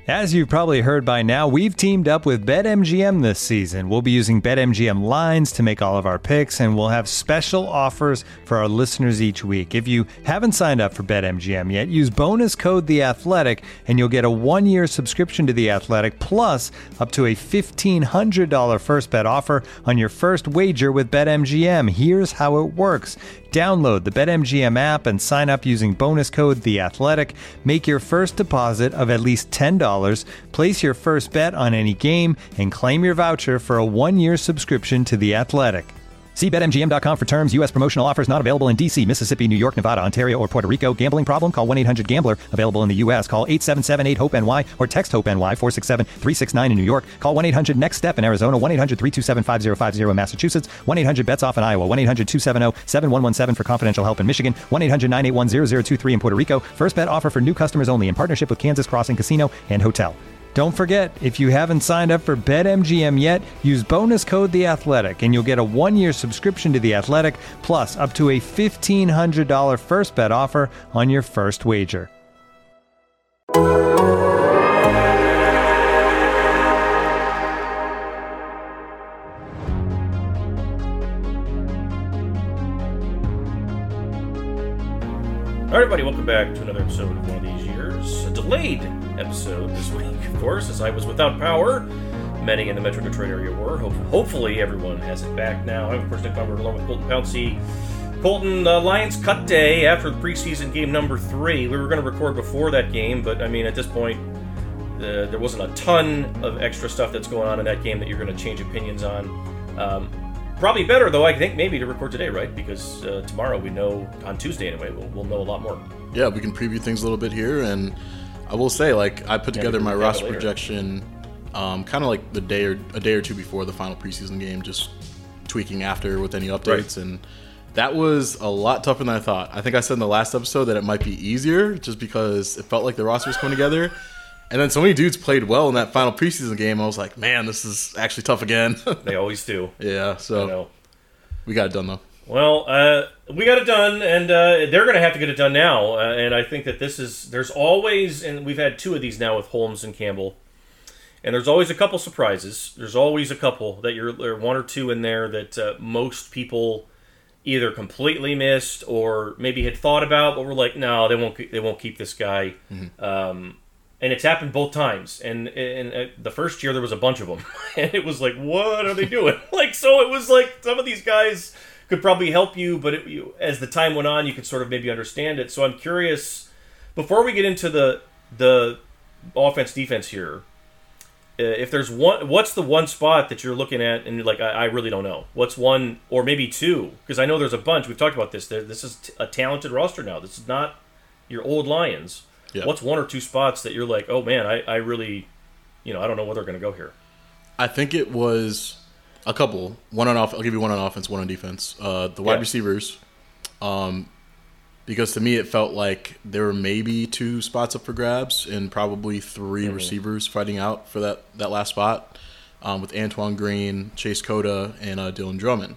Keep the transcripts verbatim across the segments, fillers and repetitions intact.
As you've probably heard by now, we've teamed up with BetMGM this season. We'll be using BetMGM lines to make all of our picks, and we'll have special offers for our listeners each week. If you haven't signed up for BetMGM yet, use bonus code The Athletic, and you'll get a one-year subscription to The Athletic, plus up to a fifteen hundred dollars first bet offer on your first wager with BetMGM. Here's how it works. Download the BetMGM app and sign up using bonus code The Athletic. Make your first deposit of at least ten dollars. Place your first bet on any game and claim your voucher for a one-year subscription to The Athletic. See Bet M G M dot com for terms. U S promotional offers not available in D C, Mississippi, New York, Nevada, Ontario, or Puerto Rico. Gambling problem? Call one eight hundred gambler. Available in the U S. Call eight seven seven eight hope N Y or text HOPE-NY four six seven three six nine in New York. Call one eight hundred next step in Arizona. one eight hundred three two seven five zero five zero in Massachusetts. one eight hundred bets off in Iowa. one eight hundred two seven zero seven one one seven for confidential help in Michigan. one eight hundred nine eight one zero zero two three in Puerto Rico. First bet offer for new customers only in partnership with Kansas Crossing Casino and Hotel. Don't forget, if you haven't signed up for BetMGM yet, use bonus code The Athletic, and you'll get a one-year subscription to The Athletic, plus up to a fifteen hundred dollars first bet offer on your first wager. All right, everybody, welcome back to another episode of One of These Years. A delayed episode this week, of course, as I was without power. Many in the Metro Detroit area were. Ho- hopefully, everyone has it back now. I'm, of course, Nick Bummer, along with Colton Pouncey. Colton, uh, Lions cut day after the preseason game number three. We were going to record before that game, but, I mean, at this point, uh, there wasn't a ton of extra stuff that's going on in that game that you're going to change opinions on. Um, Probably better, though, I think, maybe to record today, right? Because uh, tomorrow we know, on Tuesday anyway, we'll, we'll know a lot more. Yeah, we can preview things a little bit here. And I will say, like, I put Yeah, together my roster later. projection um, kind of like the day or a day or two before the final preseason game, just tweaking after with any updates. Right. And that was a lot tougher than I thought. I think I said in the last episode that it might be easier just because it felt like the roster was coming together. And then so many dudes played well in that final preseason game. I was like, man, this is actually tough again. They always do. Yeah, so I know. We got it done, though. Well, uh, we got it done, and uh, they're going to have to get it done now. Uh, and I think that this is, there's always, and we've had two of these now with Holmes and Campbell, and there's always a couple surprises. There's always a couple that you're, there are one or two in there that uh, most people either completely missed or maybe had thought about, but were like, no, they won't, they won't keep this guy. Mm-hmm. Um, And it's happened both times. And in uh, the first year, there was a bunch of them. And it was like, what are they doing? Like, so it was like some of these guys could probably help you, but it, you, as the time went on, you could sort of maybe understand it. So I'm curious, before we get into the the offense defense here, uh, if there's one, what's the one spot that you're looking at and you're like, I, I really don't know. What's one, or maybe two? Because I know there's a bunch. We've talked about this. There, this is a talented roster now. This is not your old Lions. Yeah. What's one or two spots that you're like, oh man, I, I really, you know, I don't know where they're going to go here? I think it was a couple. One on off. I'll give you one on offense, one on defense. Uh, the wide yeah. receivers, um, because to me it felt like there were maybe two spots up for grabs and probably three mm-hmm. receivers fighting out for that, that last spot, um, with Antoine Green, Chase Cota, and uh, Dylan Drummond.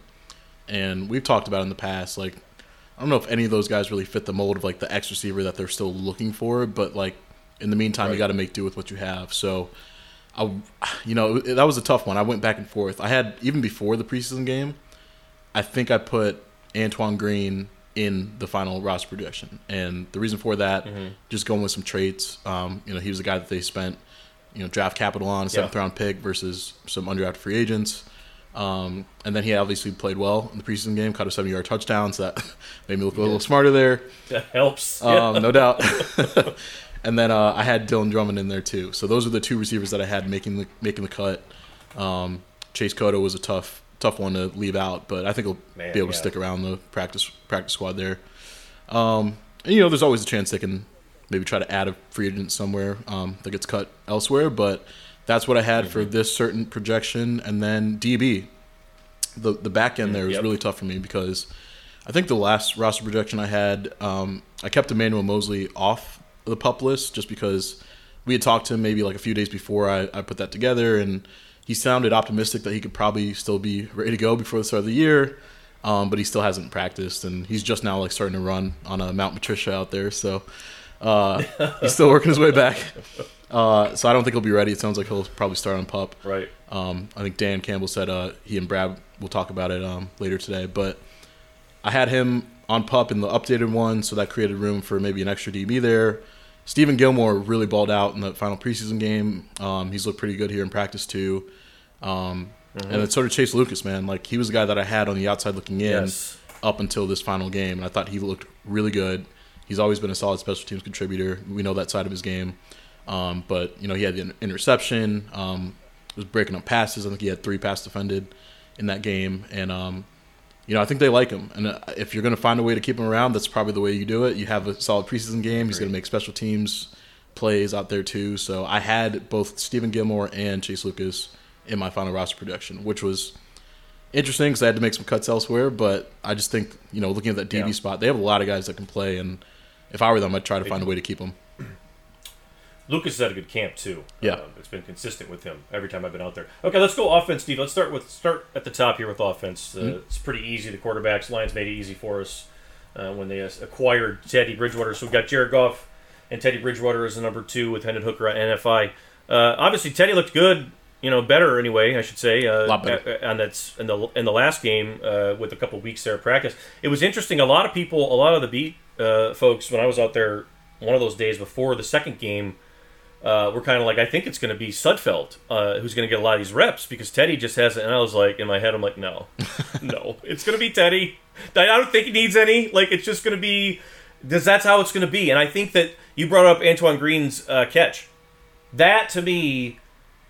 And we've talked about in the past, like, I don't know if any of those guys really fit the mold of like the X receiver that they're still looking for, but like in the meantime, right. you got to make do with what you have. So, I, you know, it, that was a tough one. I went back and forth. I had, even before the preseason game, I think I put Antoine Green in the final roster projection, and the reason for that, mm-hmm. just going with some traits. Um, you know, he was the guy that they spent, you know, draft capital on, a seventh yeah. round pick versus some undrafted free agents. Um, and then he obviously played well in the preseason game, caught a seventy-yard touchdown, so that made me look a little smarter there. That helps. Um, yeah. No doubt. And then uh, I had Dylan Drummond in there too. So those are the two receivers that I had making the making the cut. Um, Chase Cota was a tough tough one to leave out, but I think he'll Man, be able yeah. to stick around the practice practice squad there. Um, and, you know, there's always a chance they can maybe try to add a free agent somewhere um, that gets cut elsewhere, but that's what I had mm-hmm. for this certain projection. And then D B, the the back end there was yep. really tough for me because I think the last roster projection I had, um, I kept Emmanuel Mosley off the PUP list just because we had talked to him maybe like a few days before I, I put that together, and he sounded optimistic that he could probably still be ready to go before the start of the year, um, but he still hasn't practiced, and he's just now like starting to run on a Mount Patricia out there. So Uh, he's still working his way back. Uh, so I don't think he'll be ready. It sounds like he'll probably start on PUP. Right. Um, I think Dan Campbell said uh, he and Brad will talk about it um, later today. But I had him on PUP in the updated one, so that created room for maybe an extra D B there. Stephen Gilmore really balled out in the final preseason game. Um, he's looked pretty good here in practice too. Um, mm-hmm. And then sort of Chase Lucas, man. Like, he was the guy that I had on the outside looking in yes. up until this final game. And I thought he looked really good. He's always been a solid special teams contributor. We know that side of his game. Um, but, you know, he had the interception. Um, was breaking up passes. I think he had three pass defended in that game. And, um, you know, I think they like him. And uh, if you're going to find a way to keep him around, that's probably the way you do it. You have a solid preseason game. He's going to make special teams plays out there too. So I had both Stephen Gilmore and Chase Lucas in my final roster projection, which was interesting because I had to make some cuts elsewhere. But I just think, you know, looking at that D B yeah. spot, they have a lot of guys that can play. And if I were them, I'd try to find a way to keep them. Lucas has had a good camp too. Yeah, uh, it's been consistent with him every time I've been out there. Okay, let's go offense, Steve. Let's start with start at the top here with offense. Uh, mm-hmm. It's pretty easy. The quarterbacks Lions made it easy for us uh, when they acquired Teddy Bridgewater. So we've got Jared Goff and Teddy Bridgewater as the number two with Hendon Hooker at N F I. Uh, obviously, Teddy looked good. You know, better anyway. I should say. Uh, a lot better. And that's in the in the last game uh, with a couple of weeks there of practice. It was interesting. A lot of people, a lot of the beat uh, folks, when I was out there one of those days before the second game. Uh, we're kind of like, I think it's going to be Sudfeld uh, who's going to get a lot of these reps because Teddy just hasn't. And I was like, in my head, I'm like, no, no, it's going to be Teddy. I don't think he needs any. Like, it's just going to be, because that's how it's going to be. And I think that you brought up Antoine Green's uh, catch. That, to me,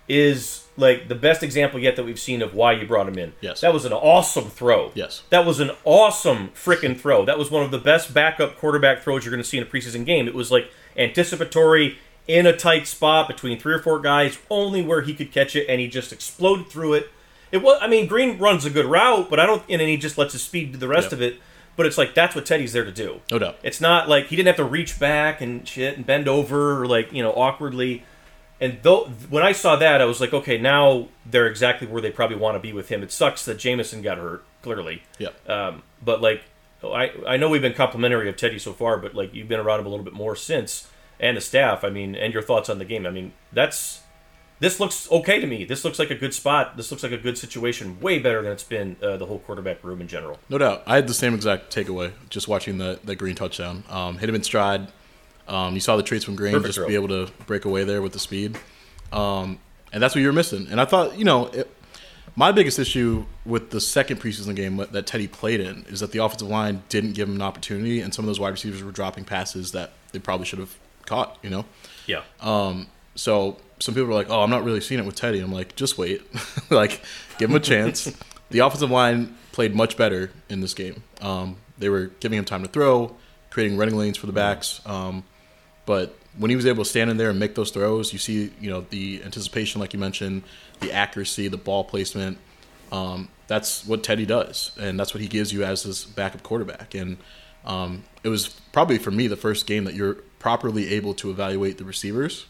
is like the best example yet that we've seen of why you brought him in. Yes. That was an awesome throw. Yes. That was an awesome freaking throw. That was one of the best backup quarterback throws you're going to see in a preseason game. It was like anticipatory, in a tight spot between three or four guys, only where he could catch it, and he just exploded through it. It was, I mean, Green runs a good route, but I don't, and then he just lets his speed do the rest yep. of it. But it's like that's what Teddy's there to do. No doubt. It's not like he didn't have to reach back and shit and bend over or like you know awkwardly. And though when I saw that, I was like, okay, now they're exactly where they probably want to be with him. It sucks that Jameson got hurt, clearly. Yeah. Um, but like, I I know we've been complimentary of Teddy so far, but like you've been around him a little bit more since. And the staff, I mean, and your thoughts on the game. I mean, that's this looks okay to me. This looks like a good spot. This looks like a good situation. Way better than it's been uh, the whole quarterback room in general. No doubt. I had the same exact takeaway just watching the, the Green touchdown. Um, hit him in stride. Um, you saw the traits from Green, Perfect just throw. Be able to break away there with the speed. Um, and that's what you were missing. And I thought, you know, it, my biggest issue with the second preseason game that Teddy played in is that the offensive line didn't give him an opportunity, and some of those wide receivers were dropping passes that they probably should have caught, you know? Yeah. Um, so some people are like, oh, I'm not really seeing it with Teddy. I'm like, just wait. Like, give him a chance. The offensive line played much better in this game. Um, they were giving him time to throw, creating running lanes for the backs. Um, but when he was able to stand in there and make those throws, you see, you know, the anticipation, like you mentioned, the accuracy, the ball placement. Um, that's what Teddy does, and that's what he gives you as his backup quarterback. And um, it was probably, for me, the first game that you're properly able to evaluate the receivers.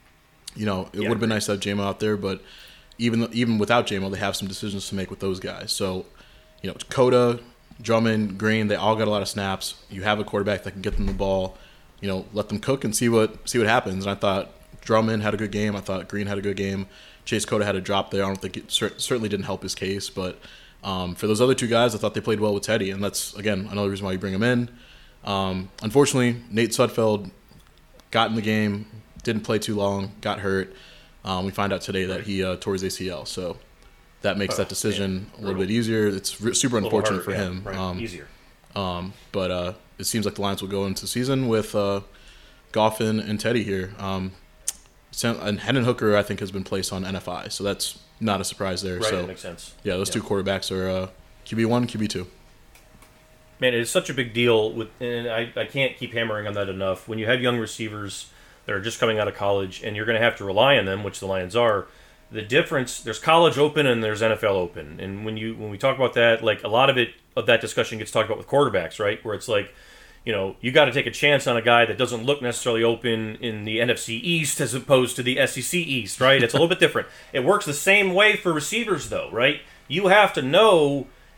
You know, it yeah, would have been nice to have J-Mo out there, but even even without J-Mo, they have some decisions to make with those guys. So, you know, Coda, Drummond, Green, they all got a lot of snaps. You have a quarterback that can get them the ball. You know, let them cook and see what see what happens. And I thought Drummond had a good game. I thought Green had a good game. Chase Coda had a drop there. I don't think it cer- certainly didn't help his case, but um, for those other two guys, I thought they played well with Teddy, and that's, again, another reason why you bring him in. Um, unfortunately, Nate Sudfeld got in the game, didn't play too long, got hurt. Um, we find out today that he uh, tore his A C L, so that makes oh, that decision yeah. a little bit easier. It's re- super unfortunate harder, for yeah, him. Right. Um, easier. Um, but uh, it seems like the Lions will go into the season with uh, Goffin and Teddy here. Um, and Hendon Hooker, I think, has been placed on N F I, so that's not a surprise there. Right, so, that makes sense. Yeah, those yeah. two quarterbacks are uh, Q B one, Q B two. Man, it is such a big deal, with, and I, I can't keep hammering on that enough. When you have young receivers that are just coming out of college, and you're going to have to rely on them, which the Lions are, the difference, there's college open and there's N F L open. And when you when we talk about that, like a lot of it, of that discussion gets talked about with quarterbacks, right? Where it's like, you know, you got to take a chance on a guy that doesn't look necessarily open in the N F C East as opposed to the S E C East, right? It's a little bit different. It works the same way for receivers, though, right? You have to know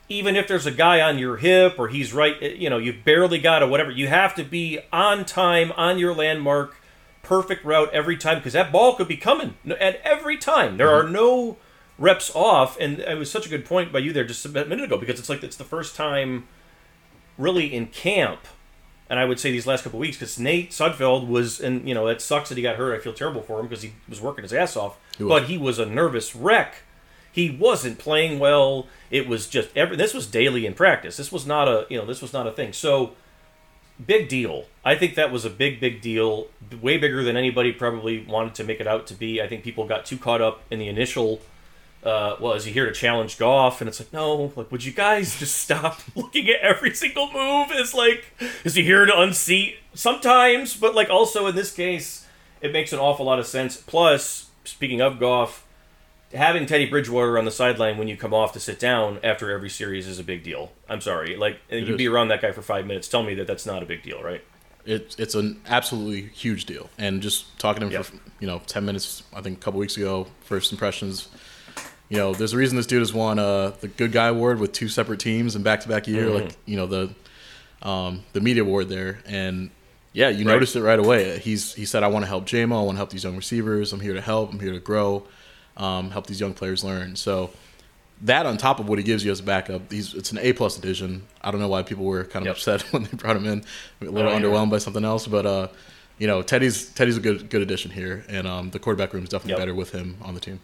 even if there's a guy on your hip or he's right, you know, you've barely got a whatever, you have to be on time, on your landmark, perfect route every time, because that ball could be coming at every time. There mm-hmm. are no reps off, and it was such a good point by you there just a minute ago, because it's like it's the first time really in camp, and I would say these last couple of weeks, because Nate Sudfeld was, and you know, it sucks that he got hurt. I feel terrible for him because he was working his ass off, he but he was a nervous wreck. He wasn't playing well. It was just every. This was daily in practice. This was not a, you know, this was not a thing. So, big deal. I think that was a big, big deal. Way bigger than anybody probably wanted to make it out to be. I think people got too caught up in the initial. Uh, well, is he here to challenge Goff? And it's like, no, like, would you guys just stop looking at every single move? It's like, is he here to unseat? Sometimes, but like also in this case, it makes an awful lot of sense. Plus, speaking of Goff, having Teddy Bridgewater on the sideline when you come off to sit down after every series is a big deal. I'm sorry. Like, it you'd is. be around that guy for five minutes. Tell me that that's not a big deal, right? It, it's an absolutely huge deal. And just talking to him yep. for, you know, ten minutes, I think a couple weeks ago, first impressions, you know, there's a reason this dude has won uh, the Good Guy Award with two separate teams in back-to-back year, mm-hmm. like, you know, the um, the media award there. And, yeah, you right. noticed it right away. He's He said, I want to help J M O. I want to help these young receivers. I'm here to help. I'm here to grow, um, help these young players learn. So that on top of what he gives you as a backup, he's, it's an A-plus addition. I don't know why people were kind of yep. upset when they brought him in, a little oh, underwhelmed yeah. by something else. But, uh, you know, Teddy's Teddy's a good good addition here. And um, the quarterback room is definitely yep. better with him on the team.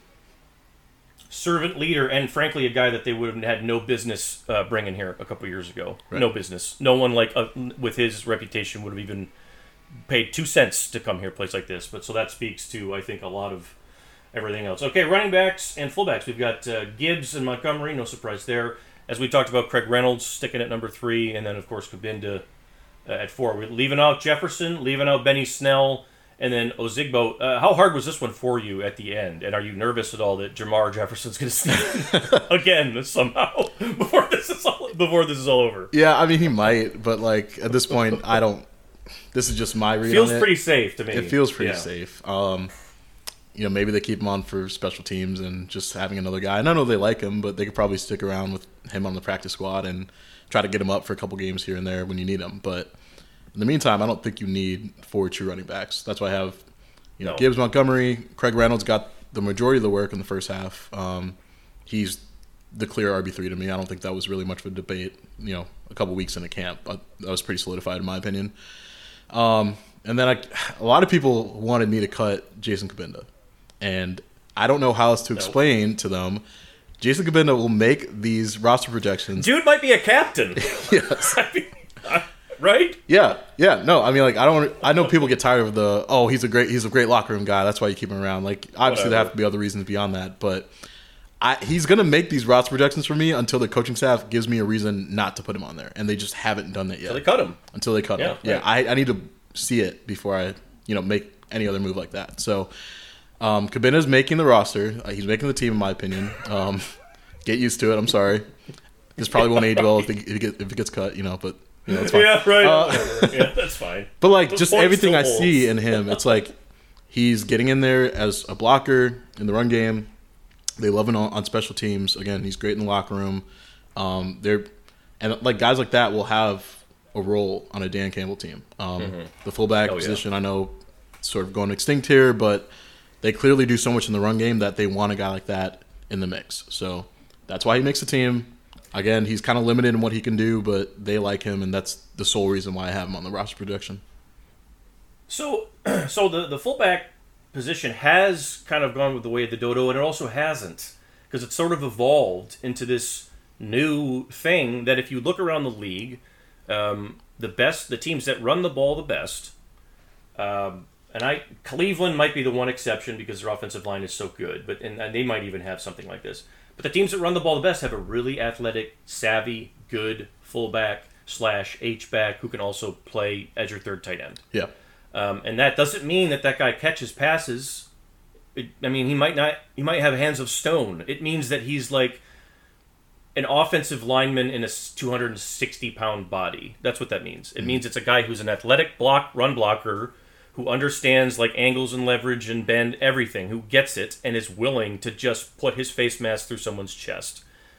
Servant leader, and frankly, a guy that they would have had no business uh, bringing here a couple years ago. Right. No business. No one like uh, with his reputation would have even paid two cents to come here, a place like this. But so that speaks to, I think, a lot of everything else. Okay, running backs and fullbacks. We've got uh, Gibbs and Montgomery. No surprise there. As we talked about, Craig Reynolds sticking at number three, and then of course Kabinda uh, at four. We're leaving out Jefferson, leaving out Benny Snell. And then Ozigbo, uh, how hard was this one for you at the end? And are you nervous at all that Jamar Jefferson's going to sneak again somehow before this is all before this is all over? Yeah, I mean he might, but like at this point, I don't. This is just my read. Feels on it. pretty safe to me. It feels pretty yeah. safe. Um, you know, maybe they keep him on for special teams and just having another guy. And I know they like him, but they could probably stick around with him on the practice squad and try to get him up for a couple games here and there when you need him, but. In the meantime, I don't think you need four true running backs. That's why I have, you know, no. Gibbs, Montgomery, Craig Reynolds got the majority of the work in the first half. Um, he's the clear R B three to me. I don't think that was really much of a debate, you know, a couple weeks in a camp. But that was pretty solidified in my opinion. Um, and then I, a lot of people wanted me to cut Jason Kabinda. And I don't know how else to explain no. to them. Jason Kabinda will make these roster projections. Dude might be a captain. Yes. I mean, I, Right? Yeah, yeah. No, I mean, like, I don't. I know people get tired of the. Oh, he's a great. He's a great locker room guy. That's why you keep him around. Like, obviously, Whatever. there have to be other reasons beyond that. But I, he's gonna make these roster projections for me until the coaching staff gives me a reason not to put him on there, and they just haven't done that yet. Until they cut him. Until they cut yeah, him. Yeah. Right. I, I need to see it before I, you know, make any other move like that. So, um, Kabinda's making the roster. Uh, he's making the team, in my opinion. Um, get used to it. I'm sorry. This probably won't age well if it, if it, gets, if it gets cut, you know, but. You know, it's fine. Yeah, right. Uh, yeah, that's fine. But like, the just everything I holds. see in him, it's like he's getting in there as a blocker in the run game. They love him on, on special teams. Again, he's great in the locker room. Um, they're and like guys like that will have a role on a Dan Campbell team. Um, mm-hmm. The fullback oh, position, yeah. I know, sort of going extinct here, but they clearly do so much in the run game that they want a guy like that in the mix. So that's why he makes the team. Again, he's kind of limited in what he can do, but they like him, and that's the sole reason why I have him on the roster projection. So, so the, the fullback position has kind of gone with the way of the dodo, and it also hasn't, because it's sort of evolved into this new thing that if you look around the league, um, the best, the teams that run the ball the best, um, and I Cleveland might be the one exception because their offensive line is so good, but and, and they might even have something like this. But the teams that run the ball the best have a really athletic, savvy, good fullback slash H-back who can also play edge or third tight end. Yeah. Um, and that doesn't mean that that guy catches passes. It, I mean, he might not. He might have hands of stone. It means that he's like an offensive lineman in a two hundred sixty pound body. That's what that means. It mm-hmm. means it's a guy who's an athletic block run blocker who understands like angles and leverage and bend, everything, who gets it and is willing to just put his face mask through someone's chest.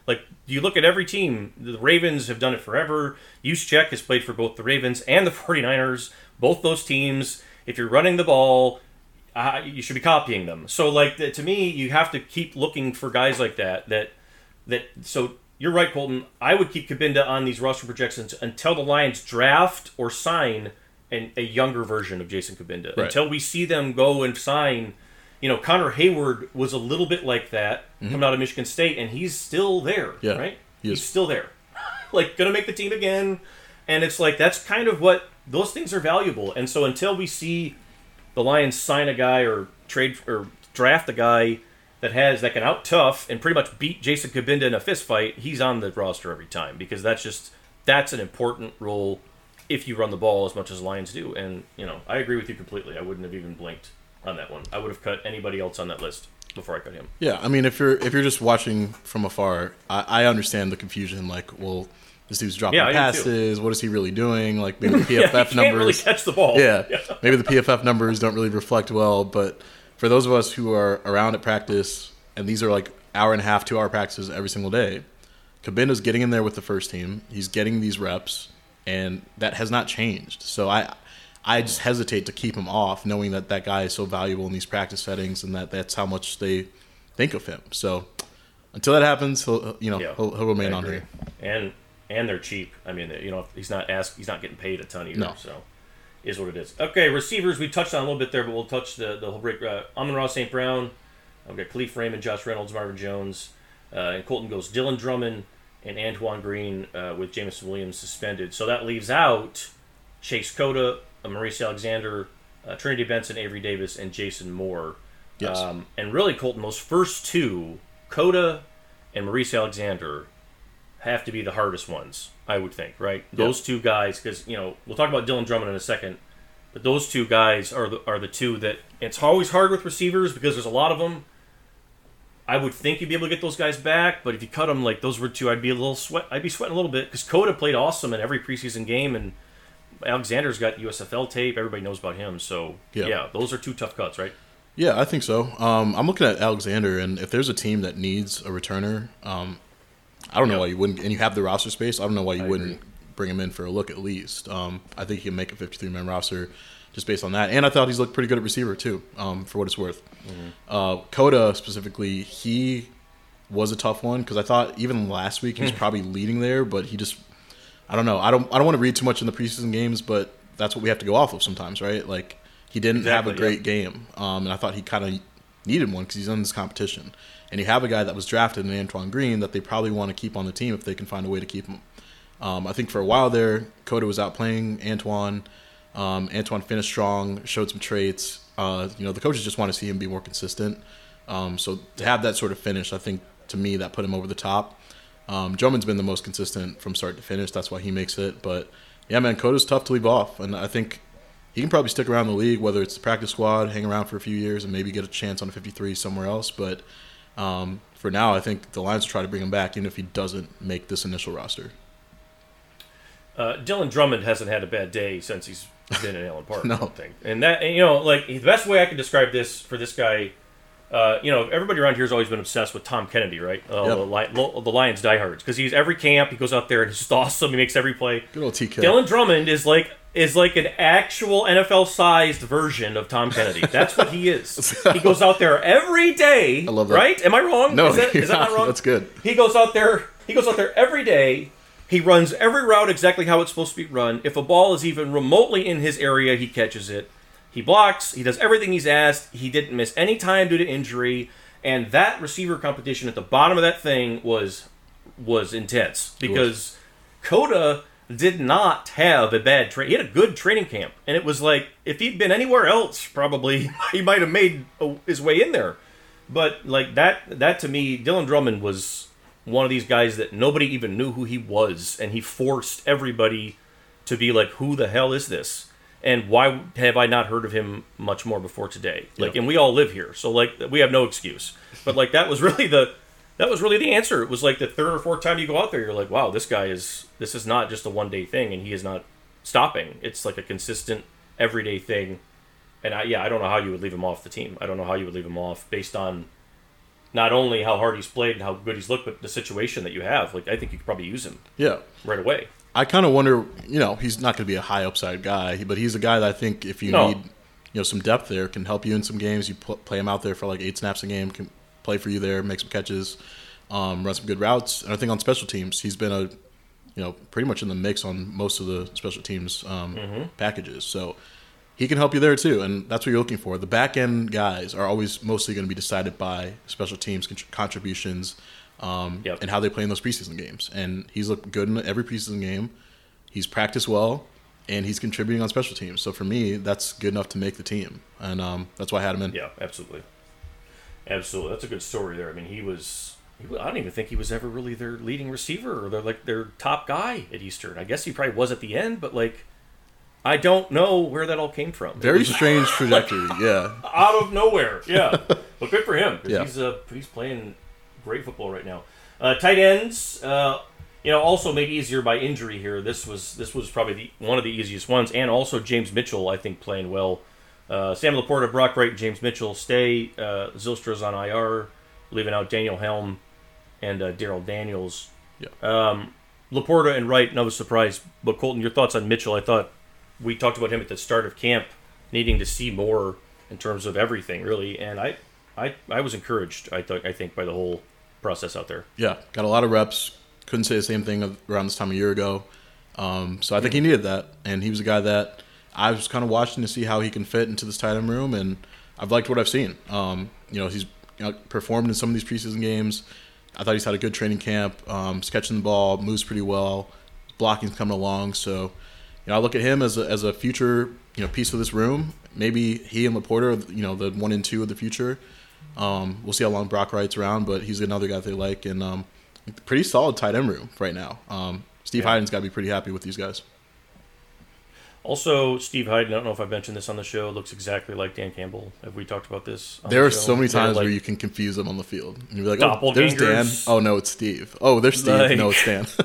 Like, you look at every team, the Ravens have done it forever. Juszczyk has played for both the Ravens and the 49ers. Both those teams, if you're running the ball, uh, you should be copying them. So, like, to me, you have to keep looking for guys like that. That, that. So, you're right, Colton. I would keep Cabinda on these roster projections until the Lions draft or sign an, a younger version of Jason Cabinda. Right. Until we see them go and sign... You know, Connor Hayward was a little bit like that mm-hmm. coming out of Michigan State, and he's still there, yeah, right? He he's still there. Like, going to make the team again. And it's like, that's kind of what, those things are valuable. And so until we see the Lions sign a guy or trade or draft a guy that has, that can out-tough and pretty much beat Jason Cabinda in a fist fight, he's on the roster every time. Because that's just, that's an important role if you run the ball as much as Lions do. And, you know, I agree with you completely. I wouldn't have even blinked on that one. I would have cut anybody else on that list before I cut him. Yeah, I mean, if you're if you're just watching from afar, I, I understand the confusion. Like, well, this dude's dropping yeah, passes. What is he really doing? Like, maybe the P F F yeah, he numbers can't really catch the ball. Yeah, yeah, maybe the P F F numbers don't really reflect well. But for those of us who are around at practice, and these are like hour and a half, two hour practices every single day, Cabinda's getting in there with the first team. He's getting these reps, and that has not changed. So I. I just hesitate to keep him off, knowing that that guy is so valuable in these practice settings, and that that's how much they think of him. So until that happens, he'll you know yeah, he'll, he'll remain on here. And and they're cheap. I mean, you know, he's not ask he's not getting paid a ton either. No. So is what it is. Okay, receivers we touched on a little bit there, but we'll touch the the whole break. Uh, Amon-Ra Saint Brown. I've got Khalif Raymond, Josh Reynolds, Marvin Jones, uh, and Colton goes Dylan Drummond and Antoine Green uh, with Jameson Williams suspended. So that leaves out Chase Cota, Maurice Alexander, uh, Trinity Benson, Avery Davis, and Jason Moore. Yes. Um, and really, Colton, those first two, Cota and Maurice Alexander, have to be the hardest ones, I would think, right? Yep. Those two guys, because, you know, we'll talk about Dylan Drummond in a second, but those two guys are the, are the two that, it's always hard with receivers because there's a lot of them. I would think you'd be able to get those guys back, but if you cut them, like, those were two, I'd be a little sweat, I'd be sweating a little bit, because Cota played awesome in every preseason game, and Alexander's got U S F L tape. Everybody knows about him. So, yeah, yeah those are two tough cuts, right? Yeah, I think so. Um, I'm looking at Alexander, and if there's a team that needs a returner, um, I don't know yep. why you wouldn't. And you have the roster space, I don't know why you I wouldn't agree. bring him in for a look at least. Um, I think he can make a fifty-three man roster just based on that. And I thought he's looked pretty good at receiver, too, um, for what it's worth. Mm-hmm. Uh, Cota, specifically, he was a tough one because I thought even last week he was probably leading there, but he just – I don't know. I don't I don't want to read too much in the preseason games, but – that's what we have to go off of sometimes, right? Like, he didn't exactly, have a great yeah. game, um, and I thought he kind of needed one because he's in this competition. And you have a guy that was drafted in Antoine Green that they probably want to keep on the team if they can find a way to keep him. Um, I think for a while there, Cota was outplaying Antoine. Um, Antoine finished strong, showed some traits. Uh, you know, the coaches just want to see him be more consistent. Um, so to have that sort of finish, I think, to me, that put him over the top. Um, Drummond's been the most consistent from start to finish. That's why he makes it, but... Yeah, man, Cota's tough to leave off, and I think he can probably stick around the league, whether it's the practice squad, hang around for a few years, and maybe get a chance on a fifty-three somewhere else. But um, for now, I think the Lions will try to bring him back, even if he doesn't make this initial roster. Uh, Dylan Drummond hasn't had a bad day since he's been in Allen Park, no. I don't think. And that, and, you know, like, the best way I can describe this for this guy, uh, you know, everybody around here has always been obsessed with Tom Kennedy, right? Uh, yep. the, Li- the Lions diehards, because he's every camp, he goes out there and he's awesome, he makes every play. Good old T K. Dylan Drummond is like is like an actual N F L-sized version of Tom Kennedy. That's what he is. He goes out there every day. I love that. Right? Am I wrong? No, is that, is that not, not wrong? That's good. He goes out there. He goes out there every day. He runs every route exactly how it's supposed to be run. If a ball is even remotely in his area, he catches it. He blocks. He does everything he's asked. He didn't miss any time due to injury. And that receiver competition at the bottom of that thing was was intense because Cota did not have a bad train. He had a good training camp, and it was like if he'd been anywhere else, probably he might have made a, his way in there. But like that, that to me, Dylan Drummond was one of these guys that nobody even knew who he was, and he forced everybody to be like, "Who the hell is this?" And why have I not heard of him much more before today? Like, yep. and we all live here, so like we have no excuse. But like that was really the that was really the answer. It was like the third or fourth time you go out there, you're like, wow, this guy is this is not just a one day thing, and he is not stopping. It's like a consistent everyday thing. And I yeah, I don't know how you would leave him off the team. I don't know how you would leave him off based on not only how hard he's played and how good he's looked, but the situation that you have. Like I think you could probably use him. Yeah, right away. I kind of wonder. You know, he's not going to be a high upside guy, but he's a guy that I think if you no. need, you know, some depth there, can help you in some games. You pl- play him out there for like eight snaps a game, can play for you there, make some catches, um, run some good routes. And I think on special teams, he's been a, you know, pretty much in the mix on most of the special teams um, mm-hmm. packages. So he can help you there too, and that's what you're looking for. The back end guys are always mostly going to be decided by special teams con- contributions um, yep. and how they play in those preseason games. And he's looked good in every preseason game. He's practiced well, and he's contributing on special teams. So for me, that's good enough to make the team, and um, that's why I had him in. Yeah, absolutely, absolutely. That's a good story there. I mean, he was. He, I don't even think he was ever really their leading receiver or their like their top guy at Eastern. I guess he probably was at the end, but like. I don't know where that all came from. Very strange trajectory, yeah. Out of nowhere, yeah. But good for him. Yeah. He's uh, he's playing great football right now. Uh, tight ends, uh, you know, also made easier by injury here. This was this was probably the, one of the easiest ones, and also James Mitchell, I think, playing well. Uh, Sam Laporta, Brock Wright, James Mitchell stay. Uh, Zylstra's on I R, leaving out Daniel Helm and uh, Daryl Daniels. Yeah. Um, Laporta and Wright, no surprise. But Colton, your thoughts on Mitchell? I thought. We talked about him at the start of camp, needing to see more in terms of everything, really, and I, I, I was encouraged. I thought, I think, by the whole process out there. Yeah, got a lot of reps. Couldn't say the same thing around this time a year ago, um, so I think he needed that, and he was a guy that I was kind of watching to see how he can fit into this tight end room, and I've liked what I've seen. Um, you know, he's you know, performed in some of these preseason games. I thought he's had a good training camp, um, catching the ball, moves pretty well, blocking's coming along, so. You know, I look at him as a, as a future, you know, piece of this room. Maybe he and Laporta are, you know, the one and two of the future. Um, we'll see how long Brock Wright's around, but he's another guy they like. And um, pretty solid tight end room right now. Um, Steve yeah. Hyden's got to be pretty happy with these guys. Also, Steve Hyden, I don't know if I mentioned this on the show, looks exactly like Dan Campbell. Have we talked about this on There the are show? so many times like where you can confuse them on the field. And you're like, oh, there's Dan. doppelgangers. Oh, no, it's Steve. Oh, there's Steve. Like- No, it's Dan.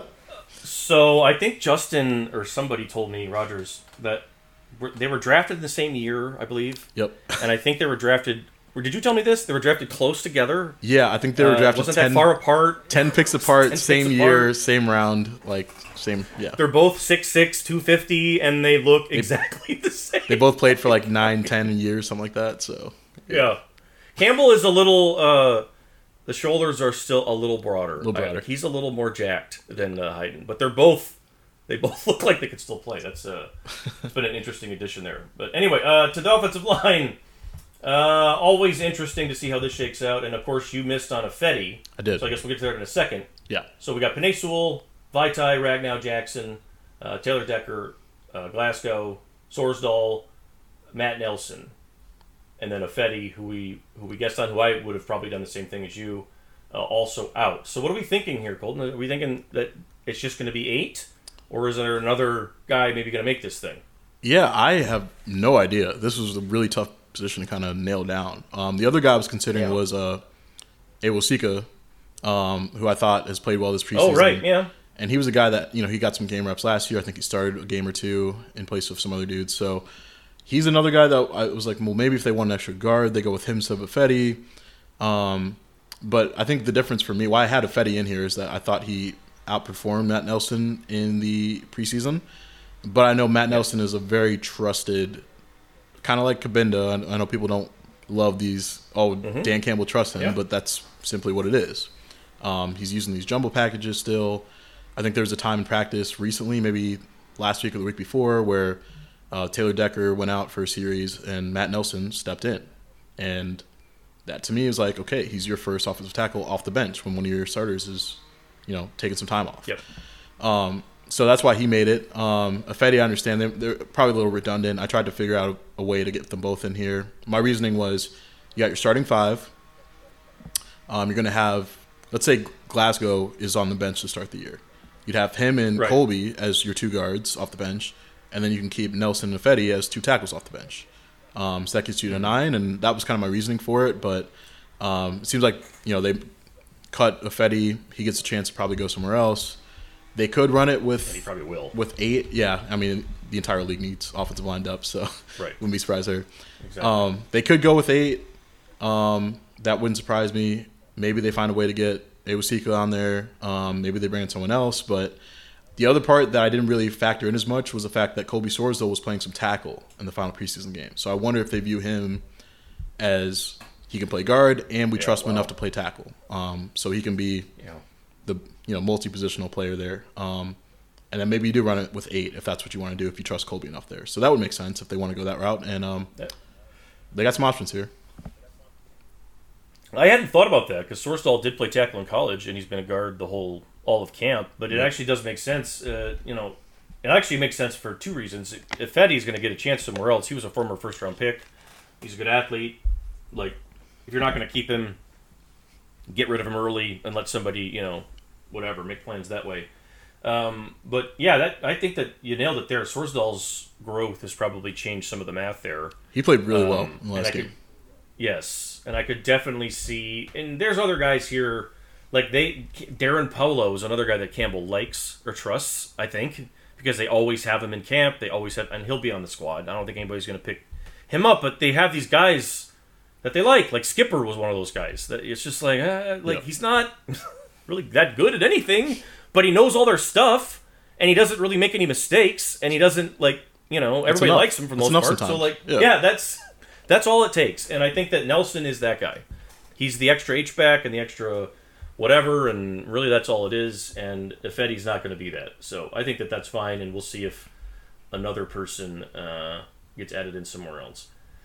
So I think Justin or somebody told me, Rogers, that we're- they were drafted in the same year, I believe. Yep. And I think they were drafted. Or did you tell me this? They were drafted close together. Yeah, I think they were Uh, drafted wasn't ten, that far apart? ten picks apart, ten same picks year, apart. same round, like same. Yeah. They're both six six, two fifty, and they look exactly the same. They both played for like nine, ten years, something like that. So Yeah. Campbell is a little. Uh, the shoulders are still a little broader. little broader. I- he's a little more jacked than uh, Hyden, but they're both. They both look like they could still play. That's uh, it's been an interesting addition there. But anyway, uh, to the offensive line, uh, always interesting to see how this shakes out. And of course, you missed on a Fetty. I did. So I guess we'll get to that in a second. Yeah. So we got Penei Sewell, Vaitai, Ragnow, Jackson, uh, Taylor Decker, uh, Glasgow, Sorsdal, Matt Nelson, and then a Fetty, who we who we guessed on, who I would have probably done the same thing as you, uh, also out. So what are we thinking here, Colton? Are we thinking that it's just going to be eight? Or is there another guy maybe going to make this thing? Yeah, I have no idea. This was a really tough position to kind of nail down. Um, the other guy I was considering Yeah. was uh, Awosika, um, who I thought has played well this preseason. Oh, right, yeah. And he was a guy that, you know, he got some game reps last year. I think he started a game or two in place of some other dudes. So he's another guy that I was like, well, maybe if they want an extra guard, they go with him instead of Fetty. Um, but I think the difference for me, why I had a Fetty in here, is that I thought he outperformed Matt Nelson in the preseason. But I know Matt Nelson is a very trusted, kind of like Kabinda. I know people don't love these, oh, mm-hmm. Dan Campbell trusts him, yeah. but that's simply what it is. Um, he's using these jumbo packages still. I think there was a time in practice recently, maybe last week or the week before, where uh, Taylor Decker went out for a series and Matt Nelson stepped in. And that to me is like, okay, he's your first offensive tackle off the bench when one of your starters is, you know, taking some time off. Yep. Um, so that's why he made it. Um, Fetty, I understand. They're, they're probably a little redundant. I tried to figure out a, a way to get them both in here. My reasoning was you got your starting five. Um, you're going to have, let's say Glasgow is on the bench to start the year. You'd have him and right. Colby as your two guards off the bench, and then you can keep Nelson and Fetty as two tackles off the bench. Um, so that gets you to nine, and that was kind of my reasoning for it. But um, it seems like, you know, they – cut Fetty, he gets a chance to probably go somewhere else. They could run it with and he probably will with eight. Yeah, I mean the entire league needs offensive line depth, so right. wouldn't be surprised there. Exactly. Um, they could go with eight, um, that wouldn't surprise me. Maybe they find a way to get Awosika on there. Um, maybe they bring in someone else. But the other part that I didn't really factor in as much was the fact that Kobe Sorsdal was playing some tackle in the final preseason game. So I wonder if they view him as he can play guard and we yeah, trust him wow. enough to play tackle. Um, so he can be yeah. the you know multi-positional player there. Um, and then maybe you do run it with eight if that's what you want to do, if you trust Kobe enough there. So that would make sense if they want to go that route. And um, yeah. they got some options here. I hadn't thought about that because Sorsdal did play tackle in college and he's been a guard the whole all of camp. But it yeah. actually does make sense. Uh, you know, it actually makes sense for two reasons. If Fetty's going to get a chance somewhere else, he was a former first-round pick. He's a good athlete. Like, if you're not going to keep him, get rid of him early and let somebody, you know, whatever, make plans that way. Um, but yeah, that I think that you nailed it there. Sorsdal's growth has probably changed some of the math there. He played really um, well in the last game. Could, yes, and I could definitely see. And there's other guys here, like they Darren Paulo is another guy that Campbell likes or trusts. I think because they always have him in camp. They always have, and he'll be on the squad. I don't think anybody's going to pick him up, but they have these guys that they like. Like Skipper was one of those guys that it's just like, uh, like yeah. he's not really that good at anything. But he knows all their stuff, and he doesn't really make any mistakes, and he doesn't, like, you know, everybody likes him for the most part. Sometimes. So, like, yeah. yeah, that's that's all it takes. And I think that Nelson is that guy. He's the extra H-back and the extra whatever, and really that's all it is. And Ifedi's not going to be that. So I think that that's fine, and we'll see if another person uh, gets added in somewhere else.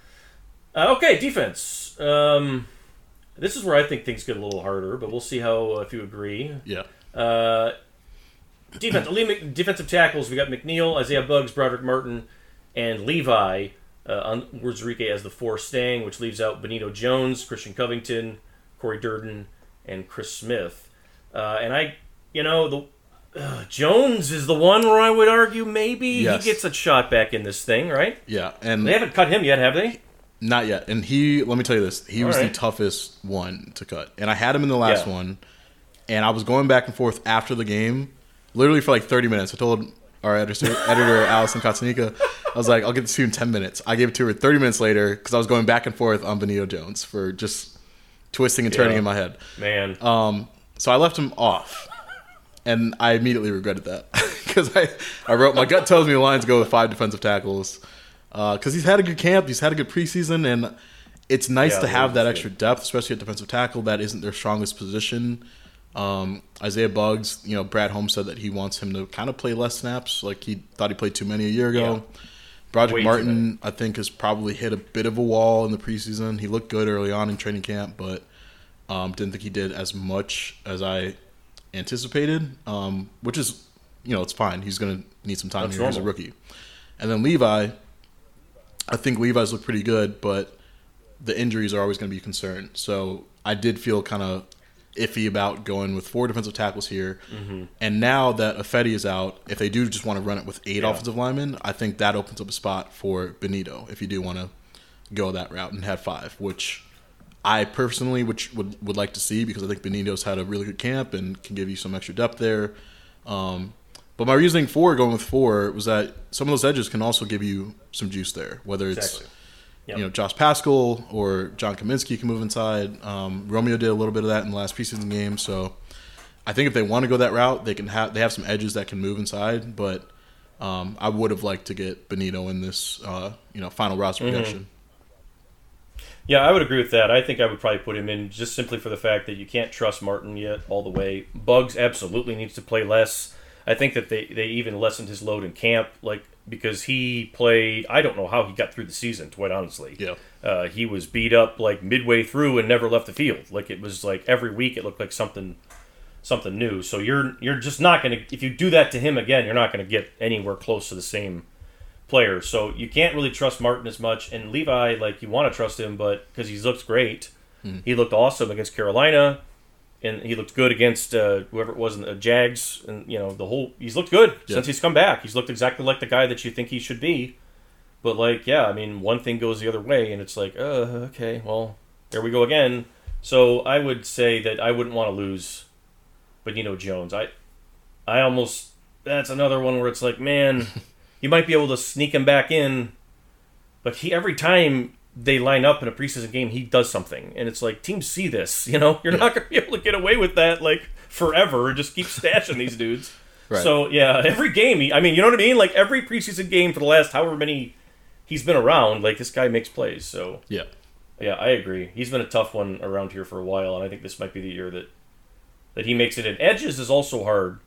Uh, okay, defense. Um, this is where I think things get a little harder, but we'll see how uh, if you agree. Yeah. Uh, defense, defensive tackles, we got McNeil, Isaiah Buggs, Broderick Martin, and Levi. Uh, on Wurtzerike as the four staying, which leaves out Benito Jones, Christian Covington, Corey Durden, and Chris Smith. Uh, and I, you know, the uh, Jones is the one where I would argue maybe yes. he gets a shot back in this thing, right? Yeah, and they haven't cut him yet, have they? Not yet. And he, let me tell you this, he All was right. the toughest one to cut. And I had him in the last yeah. one. And I was going back and forth after the game, literally for like thirty minutes. I told our editor, editor Allison Katsunika, I was like, I'll get this to you in ten minutes. I gave it to her thirty minutes later because I was going back and forth on Benito Jones for just twisting and turning yeah. in my head. Man. Um, so I left him off, and I immediately regretted that because I, I wrote, my gut tells me the Lions go with five defensive tackles because uh, he's had a good camp, he's had a good preseason, and it's nice yeah, to have that extra depth, especially at defensive tackle. That isn't their strongest position. Um, Isaiah Buggs, you know, Brad Holmes said that he wants him to kind of play less snaps. Like he thought he played too many a year ago. Yeah. Broderick Martin, I think, has probably hit a bit of a wall in the preseason. He looked good early on in training camp, but um, didn't think he did as much as I anticipated, um, which is, you know, it's fine. He's going to need some time That's here normal. As a rookie. And then Levi, I think Levi's looked pretty good, but the injuries are always going to be a concern. So I did feel kind of iffy about going with four defensive tackles here. Mm-hmm. And now that Ifedi is out, if they do just want to run it with eight yeah. offensive linemen, I think that opens up a spot for Benito if you do want to go that route and have five, which I personally which would, would like to see because I think Benito's had a really good camp and can give you some extra depth there. Um, but my reasoning for going with four was that some of those edges can also give you some juice there, whether it's exactly. Yep. You know, Josh Paschal or John Kaminsky can move inside. Um, Romeo did a little bit of that in the last preseason game. So I think if they want to go that route, they can have they have some edges that can move inside. But um, I would have liked to get Benito in this uh, you know final roster mm-hmm. projection. Yeah, I would agree with that. I think I would probably put him in just simply for the fact that you can't trust Martin yet all the way. Buggs absolutely needs to play less. I think that they, they even lessened his load in camp, like because he played. I don't know how he got through the season, quite honestly. Yeah, uh, he was beat up like midway through and never left the field. Like it was like every week it looked like something something new. So you're you're just not gonna if you do that to him again, you're not gonna get anywhere close to the same player. So you can't really trust Martin as much. And Levi, like you want to trust him, but because he looks great, hmm. he looked awesome against Carolina. And he looked good against uh, whoever it was in the Jags, and you know the whole. He's looked good yeah. since he's come back. He's looked exactly like the guy that you think he should be. But like, yeah, I mean, one thing goes the other way, and it's like, uh, okay, well, there we go again. So I would say that I wouldn't want to lose Benito Jones. I, I almost that's another one where it's like, man, you might be able to sneak him back in, but he every time they line up in a preseason game, he does something. And it's like, teams see this, you know? You're yeah. not going to be able to get away with that, like, forever and just keep stashing these dudes. Right. So, yeah, every game, he, I mean, you know what I mean? Like, every preseason game for the last however many he's been around, like, this guy makes plays. So, yeah. Yeah, I agree. He's been a tough one around here for a while, and I think this might be the year that, that he makes it in. Edges is also hard.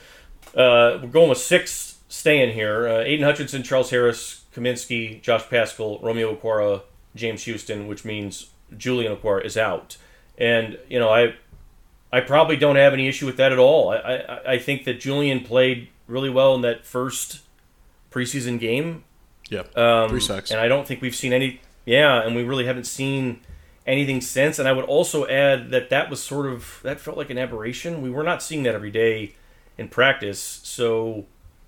Uh, we're going with six staying here. Uh, Aiden Hutchinson, Charles Harris, Kaminsky, Josh Pascal, Romeo Okwara, James Houston, which means Julian Okwara is out. And, you know, I I probably don't have any issue with that at all. I, I, I think that Julian played really well in that first preseason game. Yeah, um, three sacks. And I don't think we've seen any... Yeah, and we really haven't seen anything since. And I would also add that that was sort of... That felt like an aberration. We were not seeing that every day in practice. So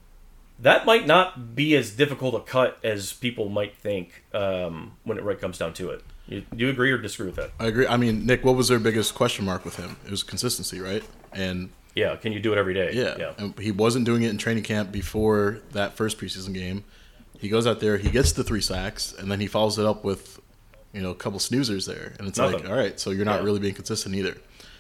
that might not be as difficult a cut as people might think um, when it right comes down to it. You, do you agree or disagree with that? I agree. I mean, Nick, what was their biggest question mark with him? It was consistency, right? And yeah, can you do it every day? Yeah, yeah. And he wasn't doing it in training camp before that first preseason game. He goes out there, he gets the three sacks, and then he follows it up with, you know, a couple snoozers there. And it's Nothing. like, all right, so you're not yeah. really being consistent either.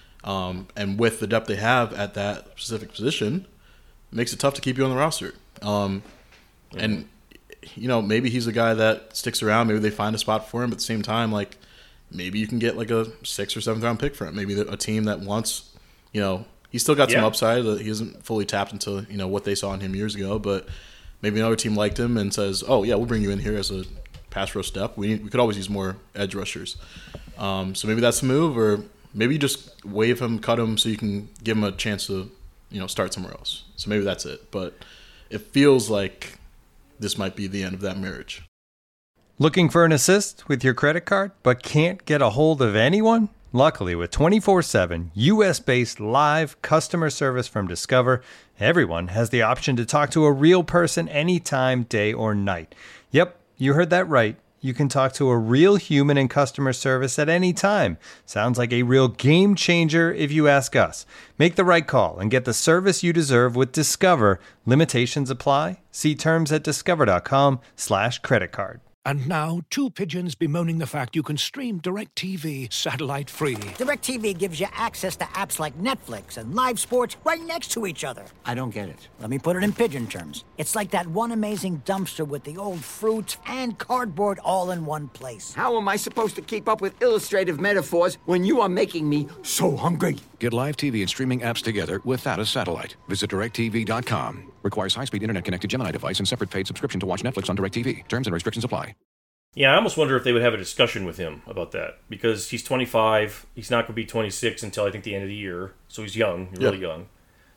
Um, and with the depth they have at that specific position, it makes it tough to keep you on the roster. Um, mm-hmm. And you know, maybe he's a guy that sticks around. Maybe they find a spot for him. But at the same time, like, maybe you can get like a sixth or seventh round pick for him. Maybe a team that wants, you know, he's still got some yeah. upside. He isn't fully tapped into, you know, what they saw in him years ago. But maybe another team liked him and says, oh, yeah, we'll bring you in here as a pass rush step. We we could always use more edge rushers. Um, so maybe that's the move. Or maybe you just waive him, cut him so you can give him a chance to, you know, start somewhere else. So maybe that's it. But it feels like this might be the end of that marriage. Looking for an assist with your credit card, but can't get a hold of anyone? Luckily, with twenty-four seven U S-based live customer service from Discover, everyone has the option to talk to a real person anytime, day or night. Yep, you heard that right. You can talk to a real human in customer service at any time. Sounds like a real game changer if you ask us. Make the right call and get the service you deserve with Discover. Limitations apply. See terms at discover.com slash credit card. And now, two pigeons bemoaning the fact you can stream DirecTV satellite-free. DirecTV gives you access to apps like Netflix and live sports right next to each other. I don't get it. Let me put it in pigeon terms. It's like that one amazing dumpster with the old fruit and cardboard all in one place. How am I supposed to keep up with illustrative metaphors when you are making me so hungry? Get live T V and streaming apps together without a satellite. Visit direct T V dot com. Requires high-speed internet-connected Gemini device and separate paid subscription to watch Netflix on DirecTV. Terms and restrictions apply. Yeah, I almost wonder if they would have a discussion with him about that, because he's twenty-five. He's not going to be twenty-six until I think the end of the year, so he's young, really yeah. young.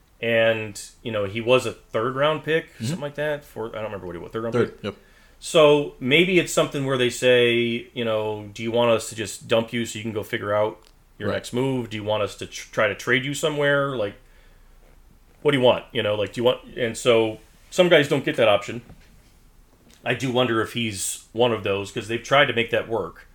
And you know, he was a third-round pick, mm-hmm. something like that. Fourth, I don't remember what he was. Third-round Third, pick. Yep. So maybe it's something where they say, you know, do you want us to just dump you so you can go figure out your right. next move? Do you want us to tr- try to trade you somewhere? Like, what do you want? You know, like, do you want? And so some guys don't get that option. I do wonder if he's one of those, because they've tried to make that work.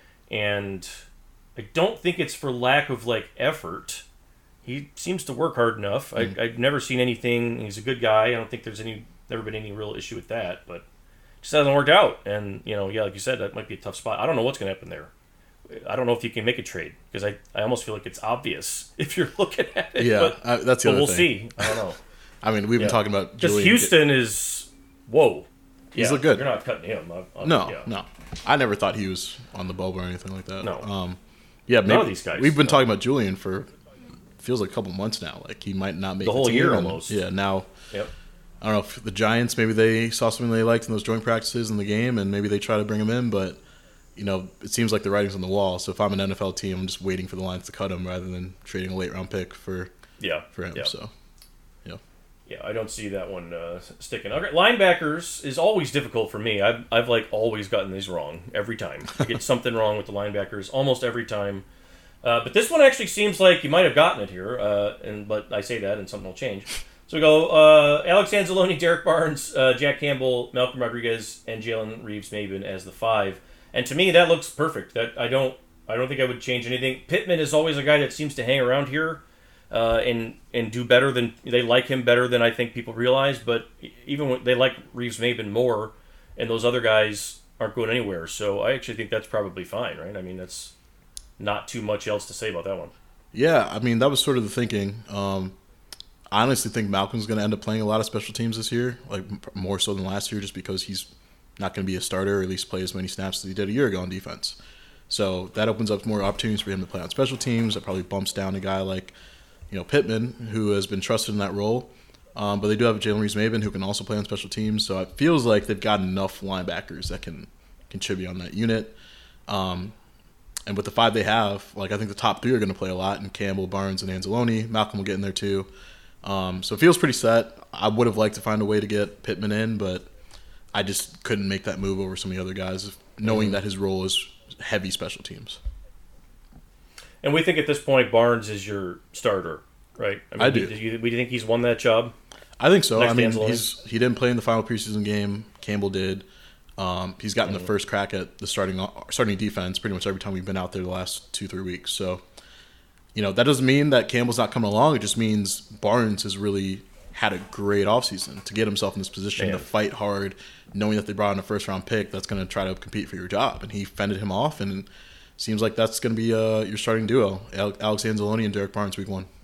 And I don't think it's for lack of, like, effort. He seems to work hard enough. Mm. I, I've never seen anything. He's a good guy. I don't think there's any never been any real issue with that. But it just hasn't worked out. And, you know, yeah, like you said, that might be a tough spot. I don't know what's going to happen there. I don't know if you can make a trade, because I, I almost feel like it's obvious if you're looking at it. Yeah, but, I, that's the but other we'll thing. see. I don't know. I mean, we've been yeah. talking about Just Julian. Houston is, whoa. He's yeah, look good. You're not cutting him. I, I, no, yeah. no. I never thought he was on the bubble or anything like that. No. Um, yeah, maybe, none of these guys. We've been no. talking about Julian for feels like a couple months now. Like, he might not make the whole the team, year and, almost. Yeah, now. Yep. I don't know if the Giants, maybe they saw something they liked in those joint practices in the game, and maybe they try to bring him in, but you know, it seems like the writing's on the wall. So if I'm an N F L team, I'm just waiting for the Lions to cut him rather than trading a late round pick for yeah for him. Yeah. So yeah, yeah, I don't see that one uh, sticking. Okay, linebackers is always difficult for me. I've I've like always gotten these wrong every time. I get something wrong with the linebackers almost every time. Uh, but this one actually seems like you might have gotten it here, uh, and but I say that and something will change. So we go uh, Alex Anzalone, Derek Barnes, uh, Jack Campbell, Malcolm Rodriguez, and Jalen Reeves-Maybin as the five. And to me, that looks perfect. That I don't, I don't think I would change anything. Pittman is always a guy that seems to hang around here, uh, and and do better than they like him better than I think people realize. But even when they like Reeves-Maybin more, and those other guys, aren't going anywhere. So I actually think that's probably fine, right? I mean, that's not too much else to say about that one. Yeah, I mean, that was sort of the thinking. Um, I honestly think Malcolm's going to end up playing a lot of special teams this year, like more so than last year, just because he's not going to be a starter, or at least play as many snaps as he did a year ago on defense. So that opens up more opportunities for him to play on special teams. That probably bumps down a guy like, you know, Pittman, who has been trusted in that role. Um, but they do have Jalen Reeves-Maybin, who can also play on special teams. So it feels like they've got enough linebackers that can contribute on that unit. Um, and with the five they have, like I think the top three are going to play a lot, and Campbell, Barnes, and Anzalone. Malcolm will get in there too. Um, so it feels pretty set. I would have liked to find a way to get Pittman in, but I just couldn't make that move over some of the other guys, knowing mm-hmm. that his role is heavy special teams. And we think at this point Barnes is your starter, right? I, mean, I do. Do you, we think he's won that job? I think so. I mean, he's he didn't play in the final preseason game. Campbell did. Um, he's gotten mm-hmm. the first crack at the starting starting defense pretty much every time we've been out there the last two, three weeks. So, you know, that doesn't mean that Campbell's not coming along. It just means Barnes has really had a great offseason to get himself in this position Man. to fight hard, knowing that they brought in a first-round pick that's going to try to compete for your job. And he fended him off, and seems like that's going to be uh, your starting duo, Alex Anzalone and Derek Barnes week one.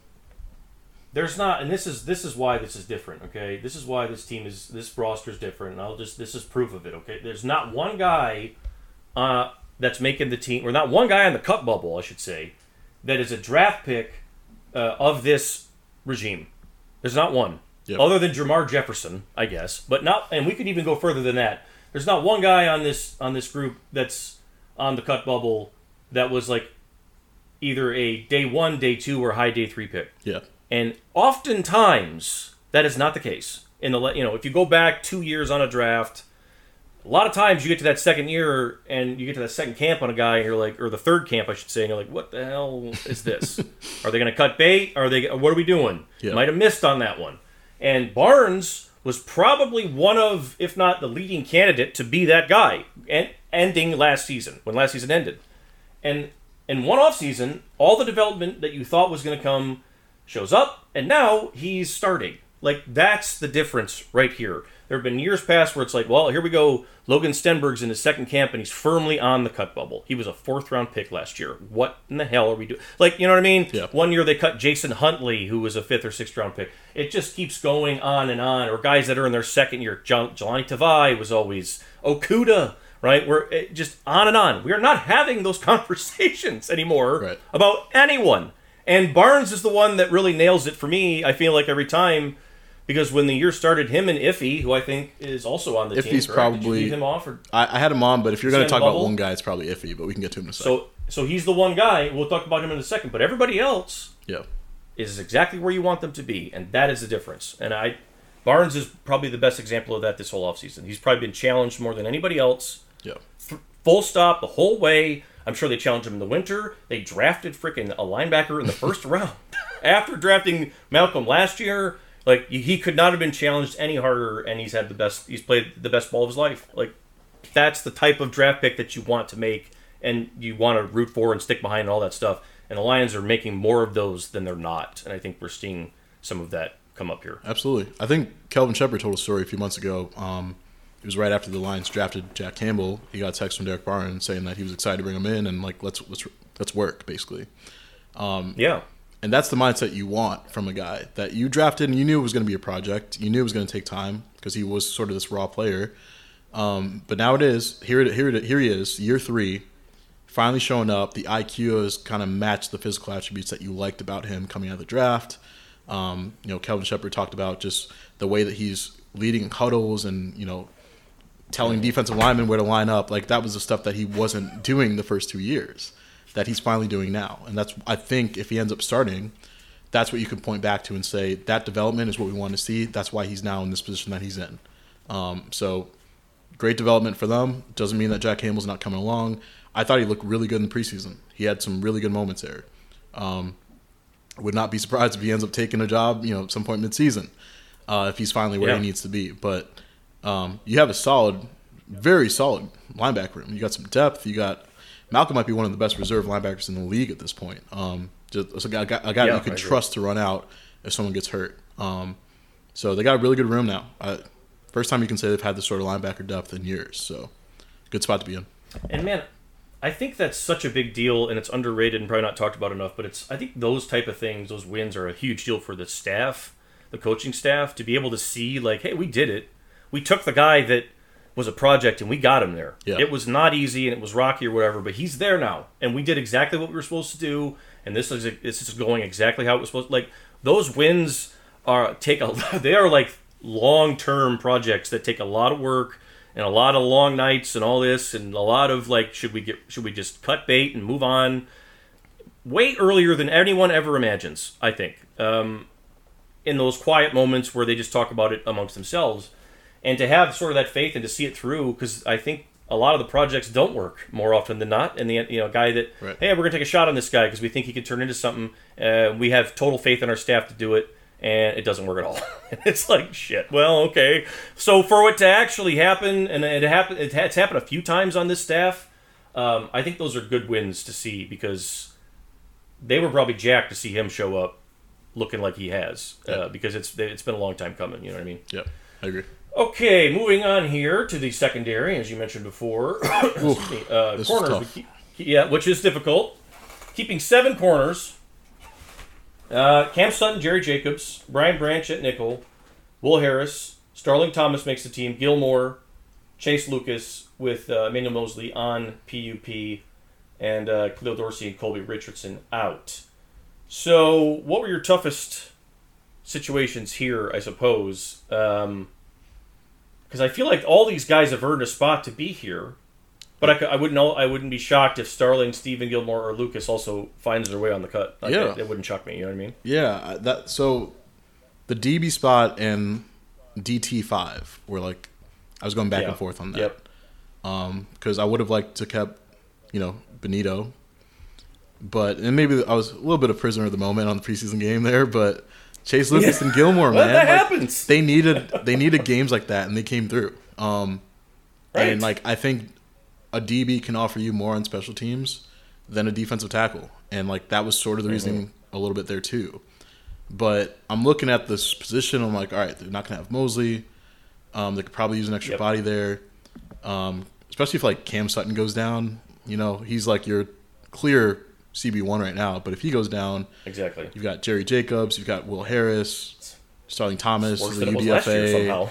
There's not, and this is this is why this is different, okay? This is why this team is, this roster is different, and I'll just, this is proof of it, okay? There's not one guy uh, that's making the team, or not one guy on the cut bubble, I should say, that is a draft pick uh, of this regime. There's not one. Yep. Other than Jermar Jefferson, I guess, but not, and we could even go further than that. There's not one guy on this on this group that's on the cut bubble that was like either a day one, day two, or high day three pick. Yeah. And oftentimes that is not the case. In the you know, if you go back two years on a draft, a lot of times you get to that second year and you get to that second camp on a guy, and you're like, or the third camp, I should say, and you're like, what the hell is this? Are they going to cut bait? Are they? What are we doing? Yeah. Might have missed on that one. And Barnes was probably one of, if not the leading candidate, to be that guy, and ending last season, when last season ended. And in one offseason, all the development that you thought was going to come shows up, and now he's starting. Like, that's the difference right here. There have been years past where it's like, well, here we go. Logan Stenberg's in his second camp, and he's firmly on the cut bubble. He was a fourth-round pick last year. What in the hell are we doing? Like, you know what I mean? Yeah. One year they cut Jason Huntley, who was a fifth- or sixth-round pick. It just keeps going on and on. Or guys that are in their second year. Jel- Jelani Tavai was always Okuda, right? We're it, just on and on. We are not having those conversations anymore right. about anyone. And Barnes is the one that really nails it for me, I feel like, every time. Because when the year started, him and Iffy, who I think is also on the Iffy's team, Iffy's probably... Did you leave him off? Or? I, I had him on, but if you're going to talk about one guy, it's probably Iffy, but we can get to him in a second. So, so he's the one guy. We'll talk about him in a second. But everybody else yeah. is exactly where you want them to be, and that is the difference. And I, Barnes is probably the best example of that this whole offseason. He's probably been challenged more than anybody else. Yeah. F- full stop the whole way. I'm sure they challenged him in the winter. They drafted freaking a linebacker in the first round. After drafting Malcolm last year... Like, he could not have been challenged any harder, and he's had the best, he's played the best ball of his life. Like, that's the type of draft pick that you want to make, and you want to root for and stick behind and all that stuff. And the Lions are making more of those than they're not. And I think we're seeing some of that come up here. Absolutely. I think Kelvin Shepard told a story a few months ago. Um, it was right after the Lions drafted Jack Campbell. He got a text from Derek Barnes saying that he was excited to bring him in, and, like, let's let's let's work, basically. Um, yeah. And that's the mindset you want from a guy that you drafted and you knew it was going to be a project. You knew it was going to take time because he was sort of this raw player. Um, but now it is. Here, it, here, it, here he is, year three, finally showing up. The I Q has kind of matched the physical attributes that you liked about him coming out of the draft. Um, you know, Kelvin Shepard talked about just the way that he's leading huddles and, you know, telling defensive linemen where to line up. Like, that was the stuff that he wasn't doing the first two years. That he's finally doing now. And that's, I think, if he ends up starting, that's what you can point back to and say, that development is what we want to see. That's why he's now in this position that he's in. Um, so, great development for them. Doesn't mean that Jack Campbell's not coming along. I thought he looked really good in the preseason. He had some really good moments there. Um, would not be surprised if he ends up taking a job, you know, at some point mid-season, uh, if he's finally where yeah. he needs to be. But um, you have a solid, very solid linebacker room. You got some depth. You got Malcolm might be one of the best reserve linebackers in the league at this point. Um, just a guy, a guy yeah, that you can trust to run out if someone gets hurt. Um, so they got a really good room now. Uh, first time you can say they've had this sort of linebacker depth in years. So good spot to be in. And man, I think that's such a big deal, and it's underrated and probably not talked about enough. But it's I think those type of things, those wins, are a huge deal for the staff, the coaching staff, to be able to see like, hey, we did it. We took the guy that was a project and we got him there. Yeah. It was not easy and it was rocky or whatever, but he's there now, and we did exactly what we were supposed to do. And this is this is going exactly how it was supposed to. Like those wins are take a they are like long term projects that take a lot of work. And a lot of long nights and all this, and a lot of like, should we get, should we just cut bait and move on? Way earlier than anyone ever imagines, I think. Um, in those quiet moments where they just talk about it amongst themselves, and to have sort of that faith and to see it through, because I think a lot of the projects don't work more often than not. And the you know guy that, right. hey, we're gonna take a shot on this guy because we think he could turn into something. Uh, we have total faith in our staff to do it. And it doesn't work at all. It's like, shit, well, okay. So for it to actually happen, and it happened, it's happened a few times on this staff, um, I think those are good wins to see, because they were probably jacked to see him show up looking like he has, uh, yeah. because it's it's been a long time coming, you know what I mean? Yeah, I agree. Okay, moving on here to the secondary, as you mentioned before. Excuse me, uh, this corners. is tough. Keep, yeah, which is difficult. Keeping seven corners. Uh, Cam Sutton, Jerry Jacobs, Brian Branch at nickel, Will Harris, Starling Thomas makes the team, Gilmore, Chase Lucas with uh, Emmanuel Mosley on P U P, and uh, Khalil Dorsey and Colby Richardson out. So, what were your toughest situations here, I suppose? Because um, I feel like all these guys have earned a spot to be here. But I, I wouldn't know. I wouldn't be shocked if Starling, Stephen Gilmore, or Lucas also finds their way on the cut. Like, yeah, it, it wouldn't shock me. You know what I mean? Yeah, that so the D B spot and D T five were like I was going back yeah. and forth on that. Yep. Um, because I would have liked to kept you know Benito, but and maybe I was a little bit of prisoner of the moment on the preseason game there, but Chase Lucas yeah. and Gilmore, well, man, that like, happens. They needed they needed games like that, and they came through. Um, right. And like I think. A D B can offer you more on special teams than a defensive tackle. And, like, that was sort of the mm-hmm. reasoning a little bit there, too. But I'm looking at this position. I'm like, all right, they're not going to have Mosley. Um, they could probably use an extra yep. body there. Um, especially if, like, Cam Sutton goes down. You know, he's, like, your clear C B one right now. But if he goes down, exactly, you've got Jerry Jacobs. You've got Will Harris, Starling Thomas, worse the than U it D was F last year A. somehow.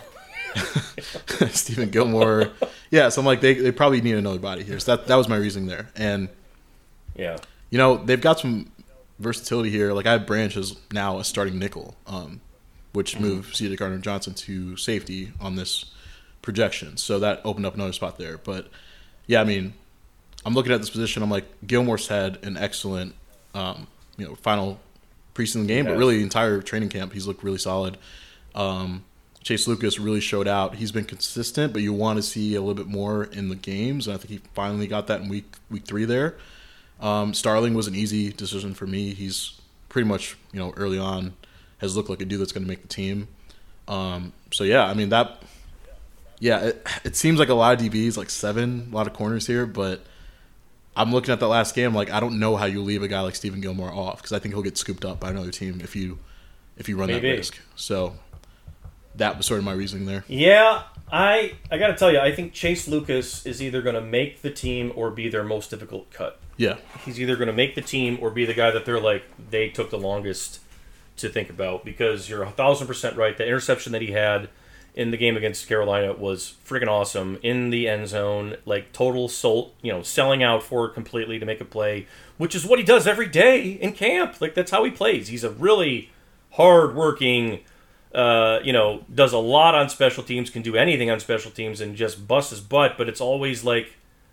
Stephen Gilmore. Yeah, so I'm like, they they probably need another body here. So that, that was my reasoning there. And, yeah, you know, they've got some versatility here. Like, I have Branch as now a starting nickel, um, which mm-hmm. moved C J Gardner-Johnson to safety on this projection. So that opened up another spot there. But, yeah, I mean, I'm looking at this position. I'm like, Gilmore's had an excellent, um, you know, final preseason game, yeah. but really the entire training camp, he's looked really solid. Um Chase Lucas really showed out. He's been consistent, but you want to see a little bit more in the games. And I think he finally got that in week week three there. Um, Starling was an easy decision for me. He's pretty much, you know, early on has looked like a dude that's going to make the team. Um, so, yeah, I mean, that – yeah, it, it seems like a lot of D Bs, like seven, a lot of corners here. But I'm looking at that last game, like, I don't know how you leave a guy like Stephen Gilmore off, because I think he'll get scooped up by another team if you if you run Maybe. that risk. So – that was sort of my reasoning there. Yeah, I I got to tell you, I think Chase Lucas is either going to make the team or be their most difficult cut. Yeah. He's either going to make the team or be the guy that they're like, they took the longest to think about, because you're a thousand percent right. The interception that he had in the game against Carolina was freaking awesome in the end zone, like total soul, you know, selling out for it completely to make a play, which is what he does every day in camp. Like, that's how he plays. He's a really hard-working, Uh, you know, does a lot on special teams, can do anything on special teams, and just busts his butt. But it's always like,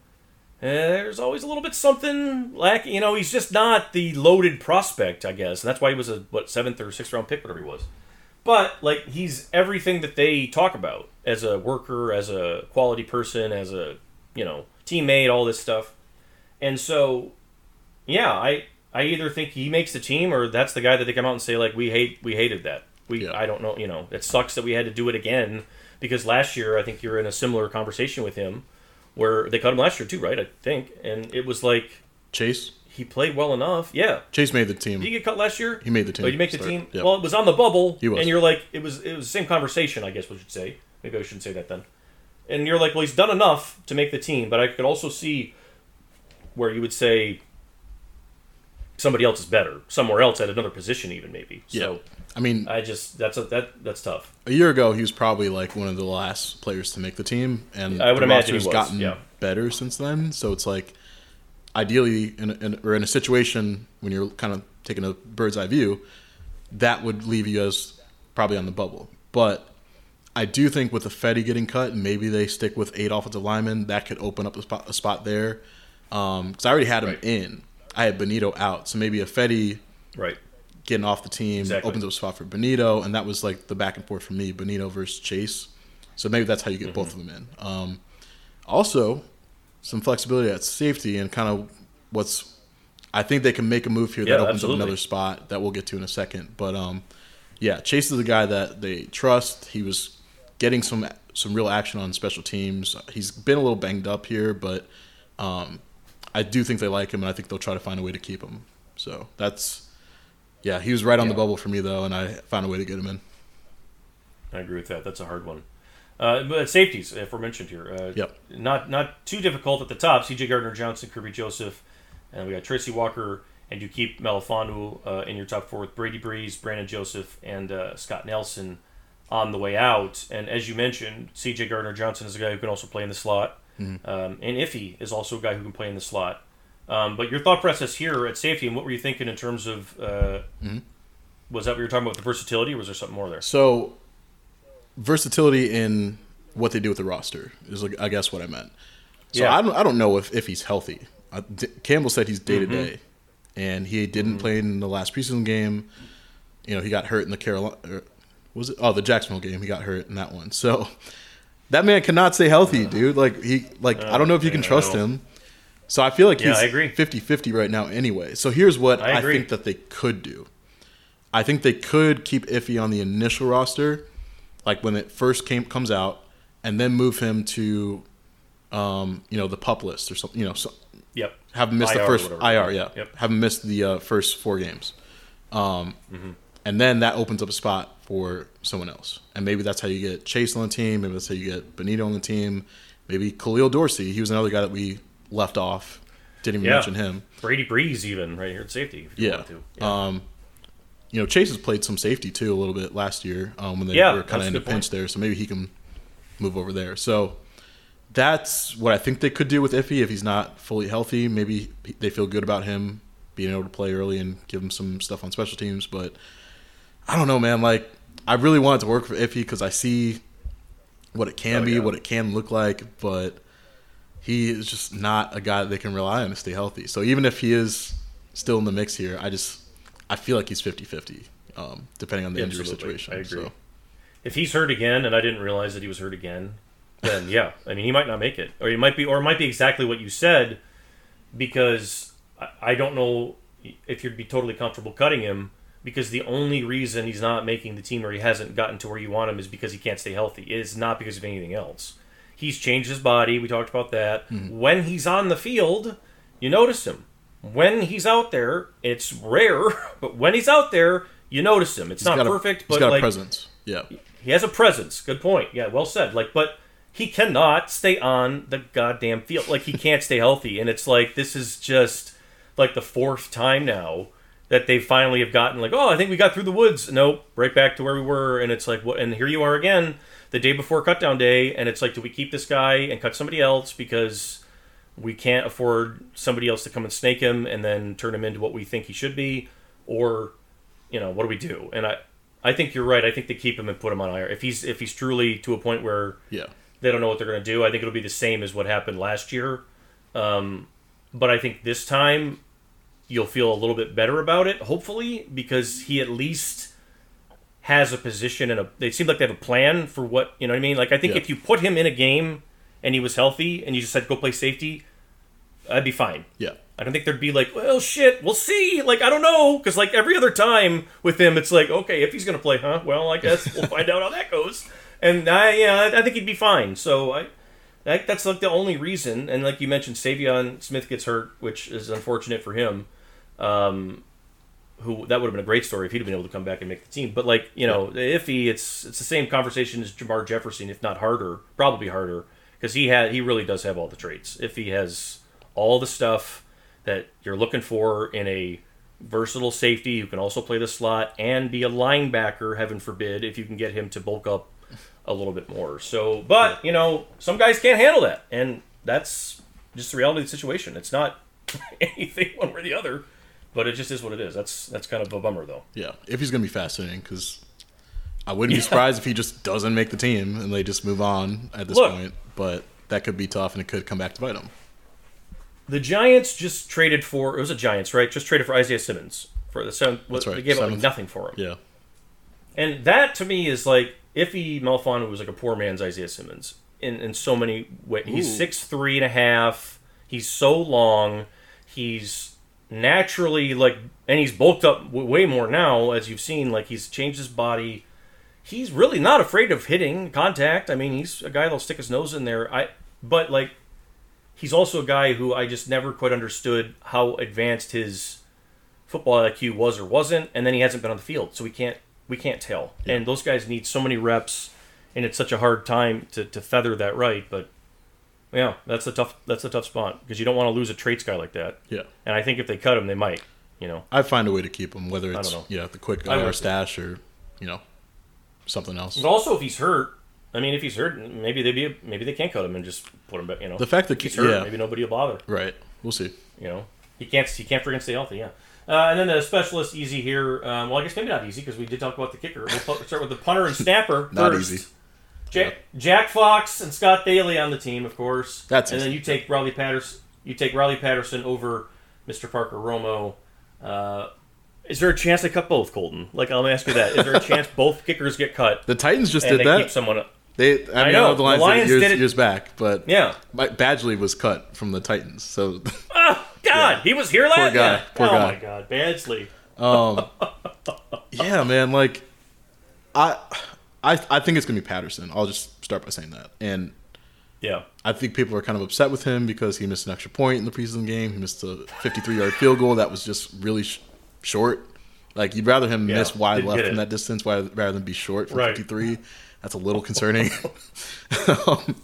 eh, there's always a little bit something lacking. You know, he's just not the loaded prospect, I guess. And that's why he was a, what, seventh or sixth round pick, whatever he was. But, like, he's everything that they talk about as a worker, as a quality person, as a, you know, teammate, all this stuff. And so, yeah, I, I either think he makes the team, or that's the guy that they come out and say, like, we hate, we hated that. We, yeah. I don't know, you know, it sucks that we had to do it again, because last year I think you were in a similar conversation with him where they cut him last year too, right? I think. And it was like, Chase? He played well enough. Yeah. Chase made the team. Did he get cut last year? He made the team. Oh, did he make the Start. team? Yep. Well, it was on the bubble. He was. And you're like, it was it was the same conversation, I guess we should say. Maybe I shouldn't say that then. And you're like, well, he's done enough to make the team, but I could also see where you would say somebody else is better, somewhere else at another position, even maybe. So, yeah. I mean, I just that's a, that that's tough. A year ago, he was probably like one of the last players to make the team, and I would the imagine roster's he was, gotten yeah. better since then. So it's like, ideally, in, in or in a situation when you're kind of taking a bird's eye view, that would leave you as probably on the bubble. But I do think with the Fetty getting cut, and maybe they stick with eight offensive linemen, that could open up a spot, a spot there. Because um, I already had him right. in. I had Benito out, so maybe a Fetty right. getting off the team exactly. opens up a spot for Benito, and that was like the back and forth for me, Benito versus Chase. So maybe that's how you get mm-hmm. both of them in. Um, also, some flexibility at safety and kind of what's – I think they can make a move here yeah, that opens absolutely. up another spot that we'll get to in a second. But, um, yeah, Chase is a guy that they trust. He was getting some some real action on special teams. He's been a little banged up here, but um, I do think they like him, and I think they'll try to find a way to keep him. So that's – yeah, he was right on yeah. the bubble for me, though, and I found a way to get him in. I agree with that. That's a hard one. Uh, but safeties, if we're mentioned here. Uh, yep. Not not too difficult at the top. C J Gardner-Johnson, Kirby Joseph, and we got Tracy Walker, and you keep Melifonwu uh, in your top four with Brady Breeze, Brandon Joseph, and uh, Scott Nelson on the way out. And as you mentioned, C J Gardner-Johnson is a guy who can also play in the slot. Mm-hmm. Um, and Iffy is also a guy who can play in the slot. Um, but your thought process here at safety, and what were you thinking in terms of, uh, mm-hmm. was that what you were talking about with the versatility, or was there something more there? So, versatility in what they do with the roster is, like, I guess, what I meant. So yeah. I don't, I don't know if, if he's healthy. I, D- Campbell said he's day to day, and he didn't mm-hmm. play in the last preseason game. You know, he got hurt in the Carolina. Was it? Oh, the Jacksonville game. He got hurt in that one. So that man cannot stay healthy, uh, dude. Like he, like uh, I don't know if you can trust him. So I feel like yeah, he's fifty-fifty right now anyway. So here's what I, I think that they could do. I think they could keep Iffy on the initial roster, like when it first came comes out, and then move him to, um, you know, the PUP list or something. You know, so, yep. Have him miss I R the first I R, yeah. Yep. Have him miss the uh, first four games, um, mm-hmm. and then that opens up a spot for someone else. And maybe that's how you get Chase on the team. Maybe that's how you get Benito on the team. Maybe Khalil Dorsey. He was another guy that we left off. Didn't even yeah. mention him. Brady Breeze, even right here at safety. If you yeah. want to. yeah. Um, you know, Chase has played some safety too a little bit last year um, when they yeah, were kind of in a pinch point. there. So maybe he can move over there. So that's what I think they could do with Iffy if he's not fully healthy. Maybe they feel good about him being able to play early and give him some stuff on special teams. But I don't know, man. Like, I really want it to work for Iffy because I see what it can oh, be, yeah. what it can look like, but he is just not a guy that they can rely on to stay healthy. So even if he is still in the mix here, I just I feel like he's fifty-fifty, um, depending on the Absolutely. injury situation. I agree. So. If he's hurt again, and I didn't realize that he was hurt again, then yeah, I mean he might not make it, or he might be, or it might be exactly what you said, because I, I don't know if you'd be totally comfortable cutting him. Because the only reason he's not making the team, or he hasn't gotten to where you want him, is because he can't stay healthy. It is not because of anything else. He's changed his body. We talked about that. Mm-hmm. When he's on the field, you notice him. When he's out there, it's rare, but when he's out there, you notice him. It's he's not a, perfect, he's but got like a presence. Yeah, he has a presence. Good point. Yeah, well said. Like, but he cannot stay on the goddamn field. Like, he can't stay healthy, and it's like this is just like the fourth time now that they finally have gotten like, oh, I think we got through the woods. Nope, right back to where we were. And it's like, what? And here you are again, the day before cutdown day. And it's like, do we keep this guy and cut somebody else because we can't afford somebody else to come and snake him and then turn him into what we think he should be? Or, you know, what do we do? And I, I think you're right. I think they keep him and put him on I R. If he's if he's truly to a point where yeah. they don't know what they're going to do, I think it'll be the same as what happened last year. Um, but I think this time you'll feel a little bit better about it, hopefully, because he at least has a position and a. They seem like they have a plan for what, you know what I mean? Like, I think yeah. if you put him in a game and he was healthy and you just said go play safety, I'd be fine. Yeah. I don't think there'd be like, well, shit, we'll see. Like, I don't know, because like every other time with him, it's like, okay, if he's gonna play, huh? Well, I guess we'll find out how that goes. And I, yeah, I think he'd be fine. So I. I think that's like the only reason. And like you mentioned, Savion Smith gets hurt, which is unfortunate for him. Um, who that would have been a great story if he'd have been able to come back and make the team. But like, you know, yeah. Iffy, it's it's the same conversation as Jamar Jefferson, if not harder, probably harder. because he had he really does have all the traits. If he has all the stuff that you're looking for in a versatile safety who can also play the slot and be a linebacker, heaven forbid, if you can get him to bulk up a little bit more. So, but, you know, some guys can't handle that, and that's just the reality of the situation. It's not anything one way or the other, but it just is what it is. That's that's kind of a bummer, though. Yeah, if he's going to be fascinating, because I wouldn't be surprised if he just doesn't make the team and they just move on at this Look, point, but that could be tough, and it could come back to bite him. The Giants just traded for, it was the Giants, right? Just traded for Isaiah Simmons. For the seventh, That's right. They gave up like Seventh. nothing for him. Yeah. And that, to me, is like, Iffy Melifonwu was like a poor man's Isaiah Simmons in, in so many ways. He's six three and a half. He's so long. He's naturally, like, and he's bulked up w- way more now, as you've seen. Like, he's changed his body. He's really not afraid of hitting contact. I mean, he's a guy that'll stick his nose in there. I, But, like, he's also a guy who I just never quite understood how advanced his football I Q was or wasn't, and then he hasn't been on the field, so we can't we can't tell. Yeah. And those guys need so many reps, and it's such a hard time to, to feather that right. But yeah, that's a tough that's a tough spot because you don't want to lose a traits guy like that. Yeah. And I think if they cut him, they might. You know, I'd find a way to keep him, whether it's know. yeah the quick I I R would. stash or you know something else. But also if he's hurt, I mean, if he's hurt, maybe they be maybe they can't cut him and just put him back. You know, The fact that he's hurt, yeah. maybe nobody will bother. Right. We'll see. You know, he can't he can't freaking stay healthy. Yeah. Uh, and then the specialist easy here. Um, well, I guess maybe not easy because we did talk about the kicker. We'll pu- start with the punter and snapper Not first. easy. Jack, Jack Fox and Scott Daly on the team, of course. That's and easy. then you take Riley Patterson. You take Riley Patterson over Mister Parker Romo. Uh, is there a chance they cut both, Colton? Like, I'll ask you that. Is there a chance both kickers get cut? The Titans just and did they that. keep someone. They, I, mean, I I know. know the Lions, The Lions did it years, did it- years back, but Yeah. Mike Badgley was cut from the Titans. So, Oh God, he was here last. Poor guy. Yeah. Poor oh guy. my God, Badgley. um, yeah, man, like I, I, I think it's gonna be Patterson. I'll just start by saying that, and Yeah. I think people are kind of upset with him because he missed an extra point in the preseason game. He missed a fifty-three yard field goal that was just really sh- short. Like, you'd rather him Yeah, miss wide didn't left get from it. that distance rather rather than be short from Right. fifty-three. That's a little concerning. um,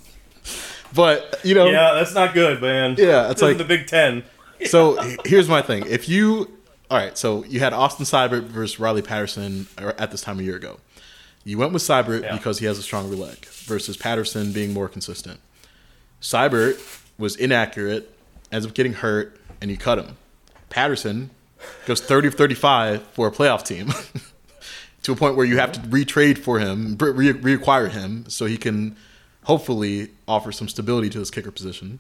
but, you know, Yeah, that's not good, man. Yeah, it's This is like- the Big Ten. so h- here's my thing. If you, all right, so you had Austin Seibert versus Riley Patterson at this time a year ago. You went with Seibert Yeah. because he has a stronger leg versus Patterson being more consistent. Seibert was inaccurate, ends up getting hurt, and you cut him. Patterson goes thirty of thirty-five for a playoff team to a point where you have to retrade for him, re- reacquire him so he can hopefully offer some stability to his kicker position.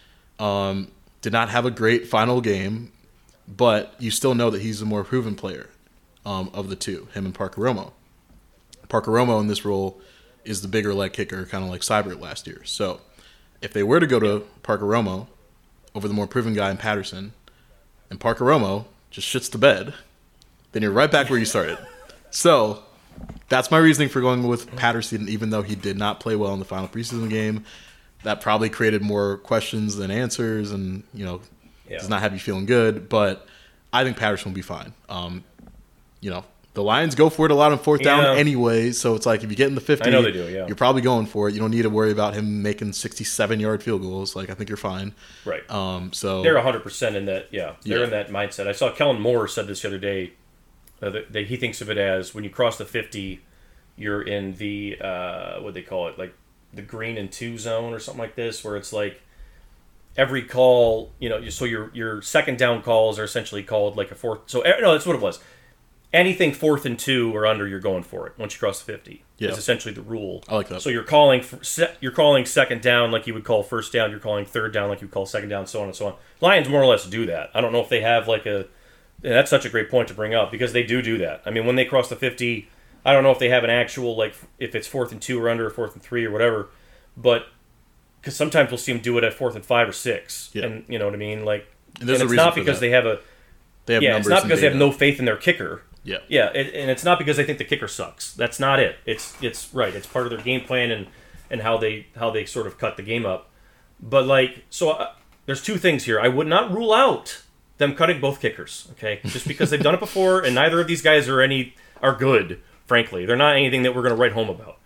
Um, did not have a great final game, but you still know that he's the more proven player um, of the two, him and Parker Romo. Parker Romo in this role is the bigger leg kicker, kind of like Seibert last year. So if they were to go to Parker Romo over the more proven guy in Patterson, and Parker Romo just shits the bed, then you're right back where you started. So that's my reasoning for going with Patterson, even though he did not play well in the final preseason game. That probably created more questions than answers, and you know, Yeah. does not have you feeling good. But I think Patterson will be fine. Um, you know, the Lions go for it a lot on fourth down Yeah. anyway. So it's like if you get in the fifty, I know they do, yeah. you're probably going for it. You don't need to worry about him making sixty-seven yard field goals. Like, I think you're fine. Right. Um, so They're one hundred percent in that, yeah. They're Yeah. in that mindset. I saw Kellen Moore said this the other day, uh, that, that he thinks of it as when you cross the fifty, you're in the, uh, what they call it, like the green and two zone or something like this, where it's like every call, you know, so your your second down calls are essentially called like a fourth. So, eh, no, that's what it was. Anything fourth and two or under, you're going for it once you cross the fifty. Yeah. Is essentially the rule. I like that. So you're calling for, se- you're calling second down like you would call first down. You're calling third down like you would call second down, so on and so on. Lions more or less do that. I don't know if they have like a. And that's such a great point to bring up because they do do that. I mean, when they cross the fifty, I don't know if they have an actual like if it's fourth and two or under or fourth and three or whatever, but because sometimes we'll see them do it at fourth and five or six, Yeah. and you know what I mean. Like, And there's and a it's reason not for because that. they have a. they have Yeah, it's numbers not and because they have data. no faith in their kicker. Yeah. Yeah, it, and it's not because they think the kicker sucks. That's not it. It's it's right. It's part of their game plan and, and how they how they sort of cut the game up. But like, so uh, there's two things here. I would not rule out them cutting both kickers. Okay, just because they've done it before, and neither of these guys are any are good. Frankly, they're not anything that we're going to write home about.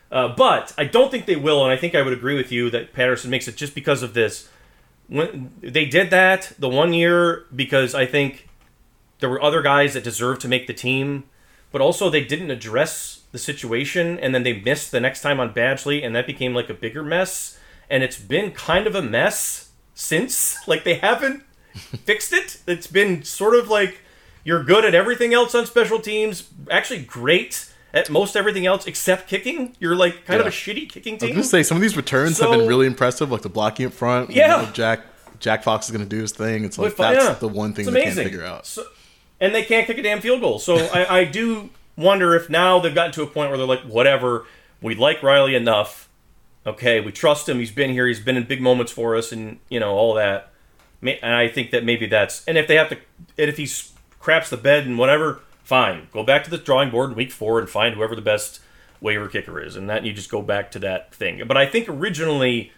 Uh, but I don't think they will, and I think I would agree with you that Patterson makes it just because of this. When they did that the one year because I think there were other guys that deserved to make the team, but also they didn't address the situation, and then they missed the next time on Badgley, and that became like a bigger mess. And it's been kind of a mess since. Like, they haven't fixed it. It's been sort of like you're good at everything else on special teams, actually great at most everything else except kicking. You're like kind Yeah. of a shitty kicking I was team. gonna say some of these returns So- have been really impressive, like the blocking up front. Yeah. you know, Jack Jack Fox is gonna do his thing. It's like With- that's yeah. the one thing It's they can't amazing. figure out. So, and they can't kick a damn field goal. So I, I do wonder if now they've gotten to a point where they're like, whatever, we like Riley enough. Okay, we trust him. He's been here. He's been in big moments for us, and you know all that. May- And I think that maybe that's. And if they have to, and if he s- craps the bed and whatever, fine. Go back to the drawing board in week four and find whoever the best waiver kicker is, and that you just go back to that thing. But I think originally,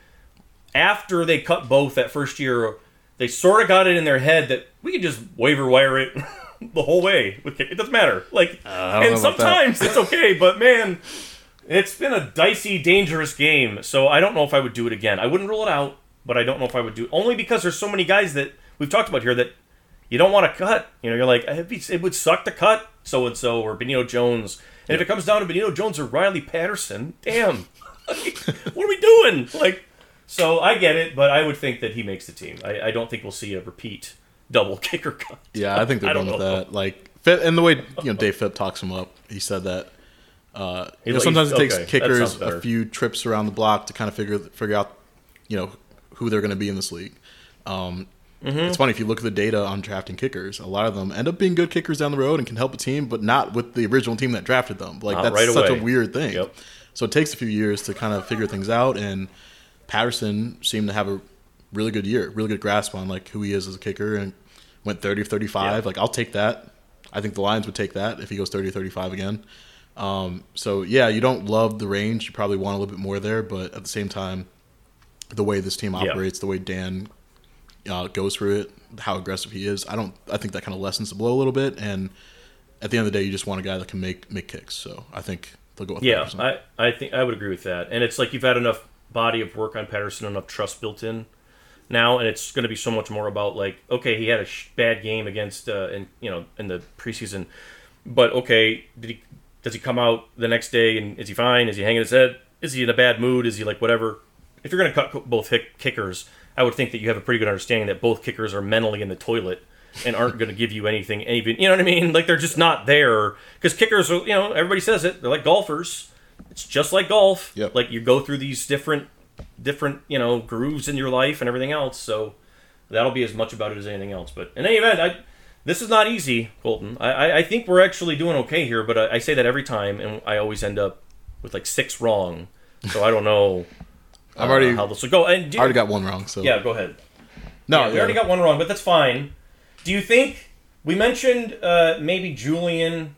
after they cut both that first year, they sort of got it in their head that we could just waiver wire it the whole way. It doesn't matter. Like, I don't and know about that. sometimes it's okay, but man, it's been a dicey, dangerous game. So I don't know if I would do it again. I wouldn't rule it out, but I don't know if I would do it. Only because there's so many guys that we've talked about here that you don't want to cut. You know, you're like, it'd be- it would suck to cut so-and-so or Benito Jones. And if it comes down to Benito Jones or Riley Patterson, damn. Like, what are we doing? Like, so I get it, but I would think that he makes the team. I, I don't think we'll see a repeat double kicker cut. Yeah, I think they're I done don't with know. that. Like, Phip- and the way you know Dave Phipp talks him up, he said that. Uh, you know, He's- sometimes it takes okay, that kickers sounds better. a few trips around the block to kind of figure figure out, you know, who they're going to be in this league. Um, Mm-hmm. It's funny if you look at the data on drafting kickers. A lot of them end up being good kickers down the road and can help a team, but not with the original team that drafted them. Like Not that's right such away. a weird thing. Yep. So it takes a few years to kind of figure things out. And Patterson seemed to have a really good year, really good grasp on like who he is as a kicker, and went thirty of thirty-five. Yeah. Like I'll take that. I think the Lions would take that if he goes thirty or thirty-five again. Um, so yeah, you don't love the range. You probably want a little bit more there, but at the same time, the way this team Yeah. operates, the way Dan uh, goes through it, how aggressive he is, I don't. I think that kind of lessens the blow a little bit. And at the end of the day, you just want a guy that can make make kicks. So I think they'll go with Yeah, Patterson. I, I think I would agree with that. And it's like you've had enough body of work on Patterson, enough trust built in now, and it's going to be so much more about like, okay, he had a sh- bad game against, uh, in you know, in the preseason, but okay, did he does he come out the next day and is he fine? Is he hanging his head? Is he in a bad mood? Is he like whatever? If you're going to cut both hick- kickers, I would think that you have a pretty good understanding that both kickers are mentally in the toilet and aren't going to give you anything, even you know what I mean? Like they're just not there because kickers are, you know, everybody says it. They're like golfers. It's just like golf. Yep. Like you go through these different, different, you know, grooves in your life and everything else. So that'll be as much about it as anything else. But in any event, I, this is not easy, Colton. I, I, I think we're actually doing okay here, but I, I say that every time, and I always end up with like six wrong. So I don't know. I've already uh, how this will go. And do, already got one wrong. So yeah, go ahead. no, Yeah, we yeah. already got one wrong, but that's fine. Do you think we mentioned uh, maybe Julian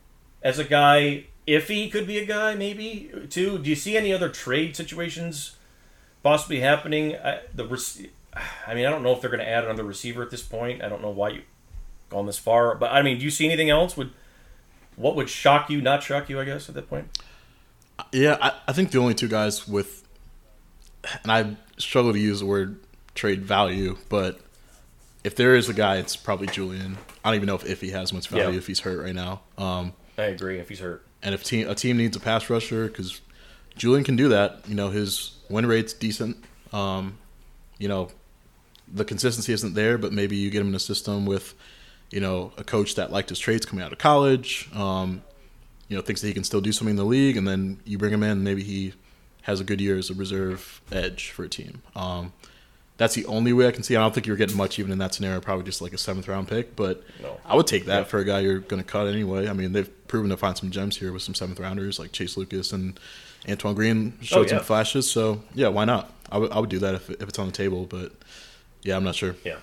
as a guy? If he could be a guy, maybe too. Do you see any other trade situations possibly happening? I, the rec- I mean, I don't know if they're going to add another receiver at this point. I don't know why you've gone this far, but I mean, do you see anything else? Would what would shock you? Not shock you, I guess, at that point. Yeah, I, I think the only two guys with, and I struggle to use the word trade value, but if there is a guy, it's probably Julian. I don't even know if, if he has much value Yeah. if he's hurt right now. Um, I agree. If he's hurt, and if team, a team needs a pass rusher, because Julian can do that. You know, his win rate's decent. Um, you know, the consistency isn't there, but maybe you get him in a system with, you know, a coach that liked his traits coming out of college. Um, you know, thinks that he can still do something in the league, and then you bring him in, and maybe he has a good year as a reserve edge for a team. Um, that's the only way I can see. I don't think you're getting much even in that scenario, probably just like a seventh round pick, but No. I would take that Yeah. for a guy you're going to cut anyway. I mean, they've proven to find some gems here with some seventh rounders like Chase Lucas and Antoine Green showed Oh, yeah. some flashes. So, yeah, why not? I would I would do that if, if it's on the table, but yeah, I'm not sure. Yeah.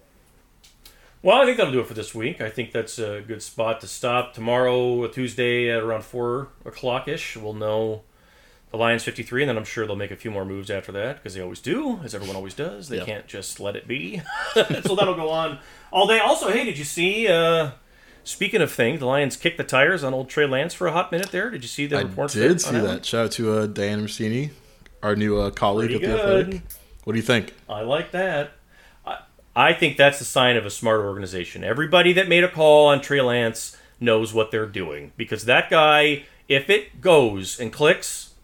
Well, I think that'll do it for this week. I think that's a good spot to stop. Tomorrow, Tuesday, at around four o'clock-ish, we'll know the Lions fifty-three, and then I'm sure they'll make a few more moves after that, because they always do, as everyone always does. They Yeah. can't just let it be. So that'll go on all day. Also, hey, did you see uh, speaking of things, the Lions kicked the tires on old Trey Lance for a hot minute there. Did you see the I reports? did on see that. that. Shout out to uh, Diana Rossini, our new uh, colleague Pretty at the good. Athletic. What do you think? I like that. I, I think that's the sign of a smart organization. Everybody that made a call on Trey Lance knows what they're doing. Because that guy, if it goes and clicks,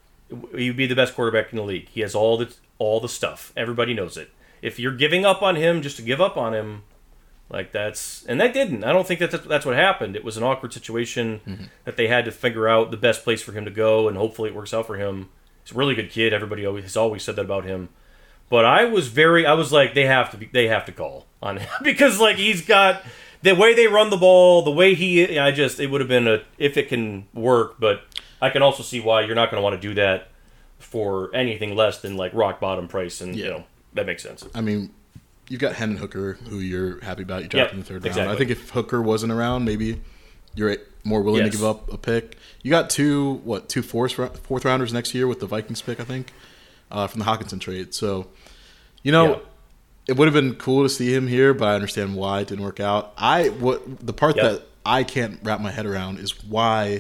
he'd be the best quarterback in the league. He has all the all the stuff. Everybody knows it. If you're giving up on him just to give up on him, like that's... And that didn't. I don't think that that's, that's what happened. It was an awkward situation mm-hmm. that they had to figure out the best place for him to go, and hopefully it works out for him. He's a really good kid. Everybody always has always said that about him. But I was very, I was like, they have to be, they have to call on him because like he's got the way they run the ball, the way he, I just, it would have been a, if it can work, but I can also see why you're not going to want to do that for anything less than like rock bottom price. And, yeah. you know, that makes sense. I mean, you've got Hendon Hooker, who you're happy about. You drafted yep, in the third round. Exactly. I think if Hooker wasn't around, maybe you're more willing yes. to give up a pick. You got two, what, two fourth, fourth rounders next year with the Vikings pick, I think. Uh, from the Hockenson trade. So, you know, yeah. it would have been cool to see him here, but I understand why it didn't work out. I what the part yep. that I can't wrap my head around is why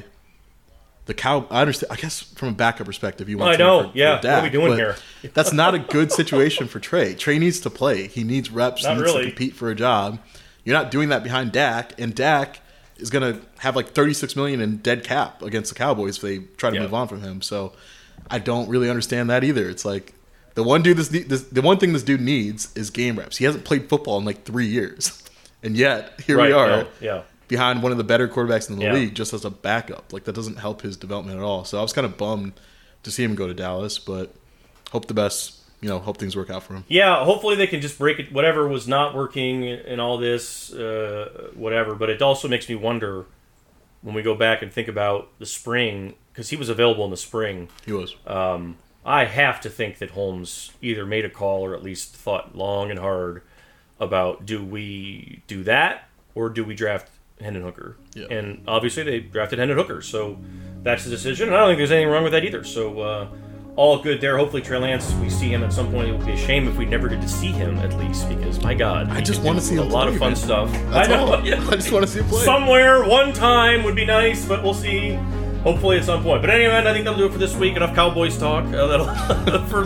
the cow. I understand. I guess from a backup perspective, you want. I to know. For, yeah. for Dak, what are we doing here? That's not a good situation for Trey. Trey needs to play. He needs reps. Not He needs really. to compete for a job. You're not doing that behind Dak, and Dak is going to have like thirty-six million dollars in dead cap against the Cowboys if they try to yep. move on from him. So. I don't really understand that either. It's like the one dude this, this the one thing this dude needs is game reps. He hasn't played football in like three years, and yet here right, we are no, yeah. behind one of the better quarterbacks in the yeah. league just as a backup. Like that doesn't help his development at all. So I was kind of bummed to see him go to Dallas, but hope the best. You know, hope things work out for him. Yeah, hopefully they can just break it. Whatever was not working in all this, uh, whatever. But it also makes me wonder when we go back and think about the spring. Because he was available in the spring. He was. Um, I have to think that Holmes either made a call or at least thought long and hard about do we do that or do we draft Hendon Hooker? Yeah. And obviously they drafted Hendon Hooker, so that's the decision. And I don't think there's anything wrong with that either. So uh, all good there. Hopefully Trey Lance, we see him at some point. It would be a shame if we never get to see him at least because, my God. I just want to see a him lot play, of fun man. stuff. That's I know. all. Yeah. I just want to see him play. Somewhere, one time would be nice, but we'll see. Hopefully at some point. But anyway, I think that'll do it for this week. Enough Cowboys talk. Uh, that'll for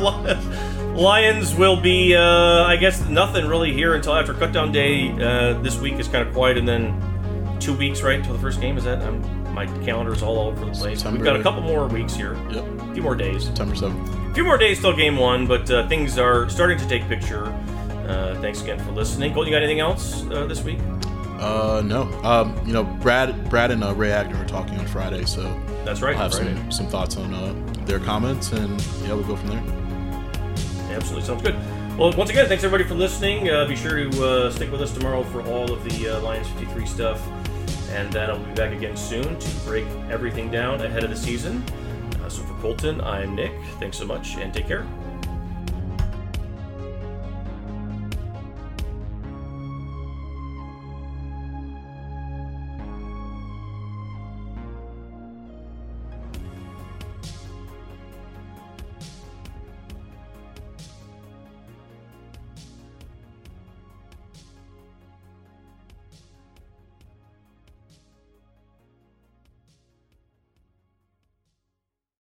Lions will be, uh, I guess, nothing really here until after Cutdown Day. Uh, this week is kind of quiet, and then two weeks, right, until the first game. Is that? I'm, my calendar is all over the place. September. We've got a couple more weeks here. Yep. A few more days. September seventh. A few more days till game one, but uh, things are starting to take picture. Uh, thanks again for listening. Colton, you got anything else uh, this week? Uh, no. Um, you know, Brad, Brad and uh, Ray Agnew were talking on Friday, so that's right. I'll have Friday. some, some thoughts on uh, their comments, and yeah, we'll go from there. Absolutely, sounds good. Well, once again, thanks everybody for listening. Uh, be sure to uh, stick with us tomorrow for all of the uh, Lions fifty-three stuff, and then I'll be back again soon to break everything down ahead of the season. Uh, so for Colton, I'm Nick. Thanks so much, and take care.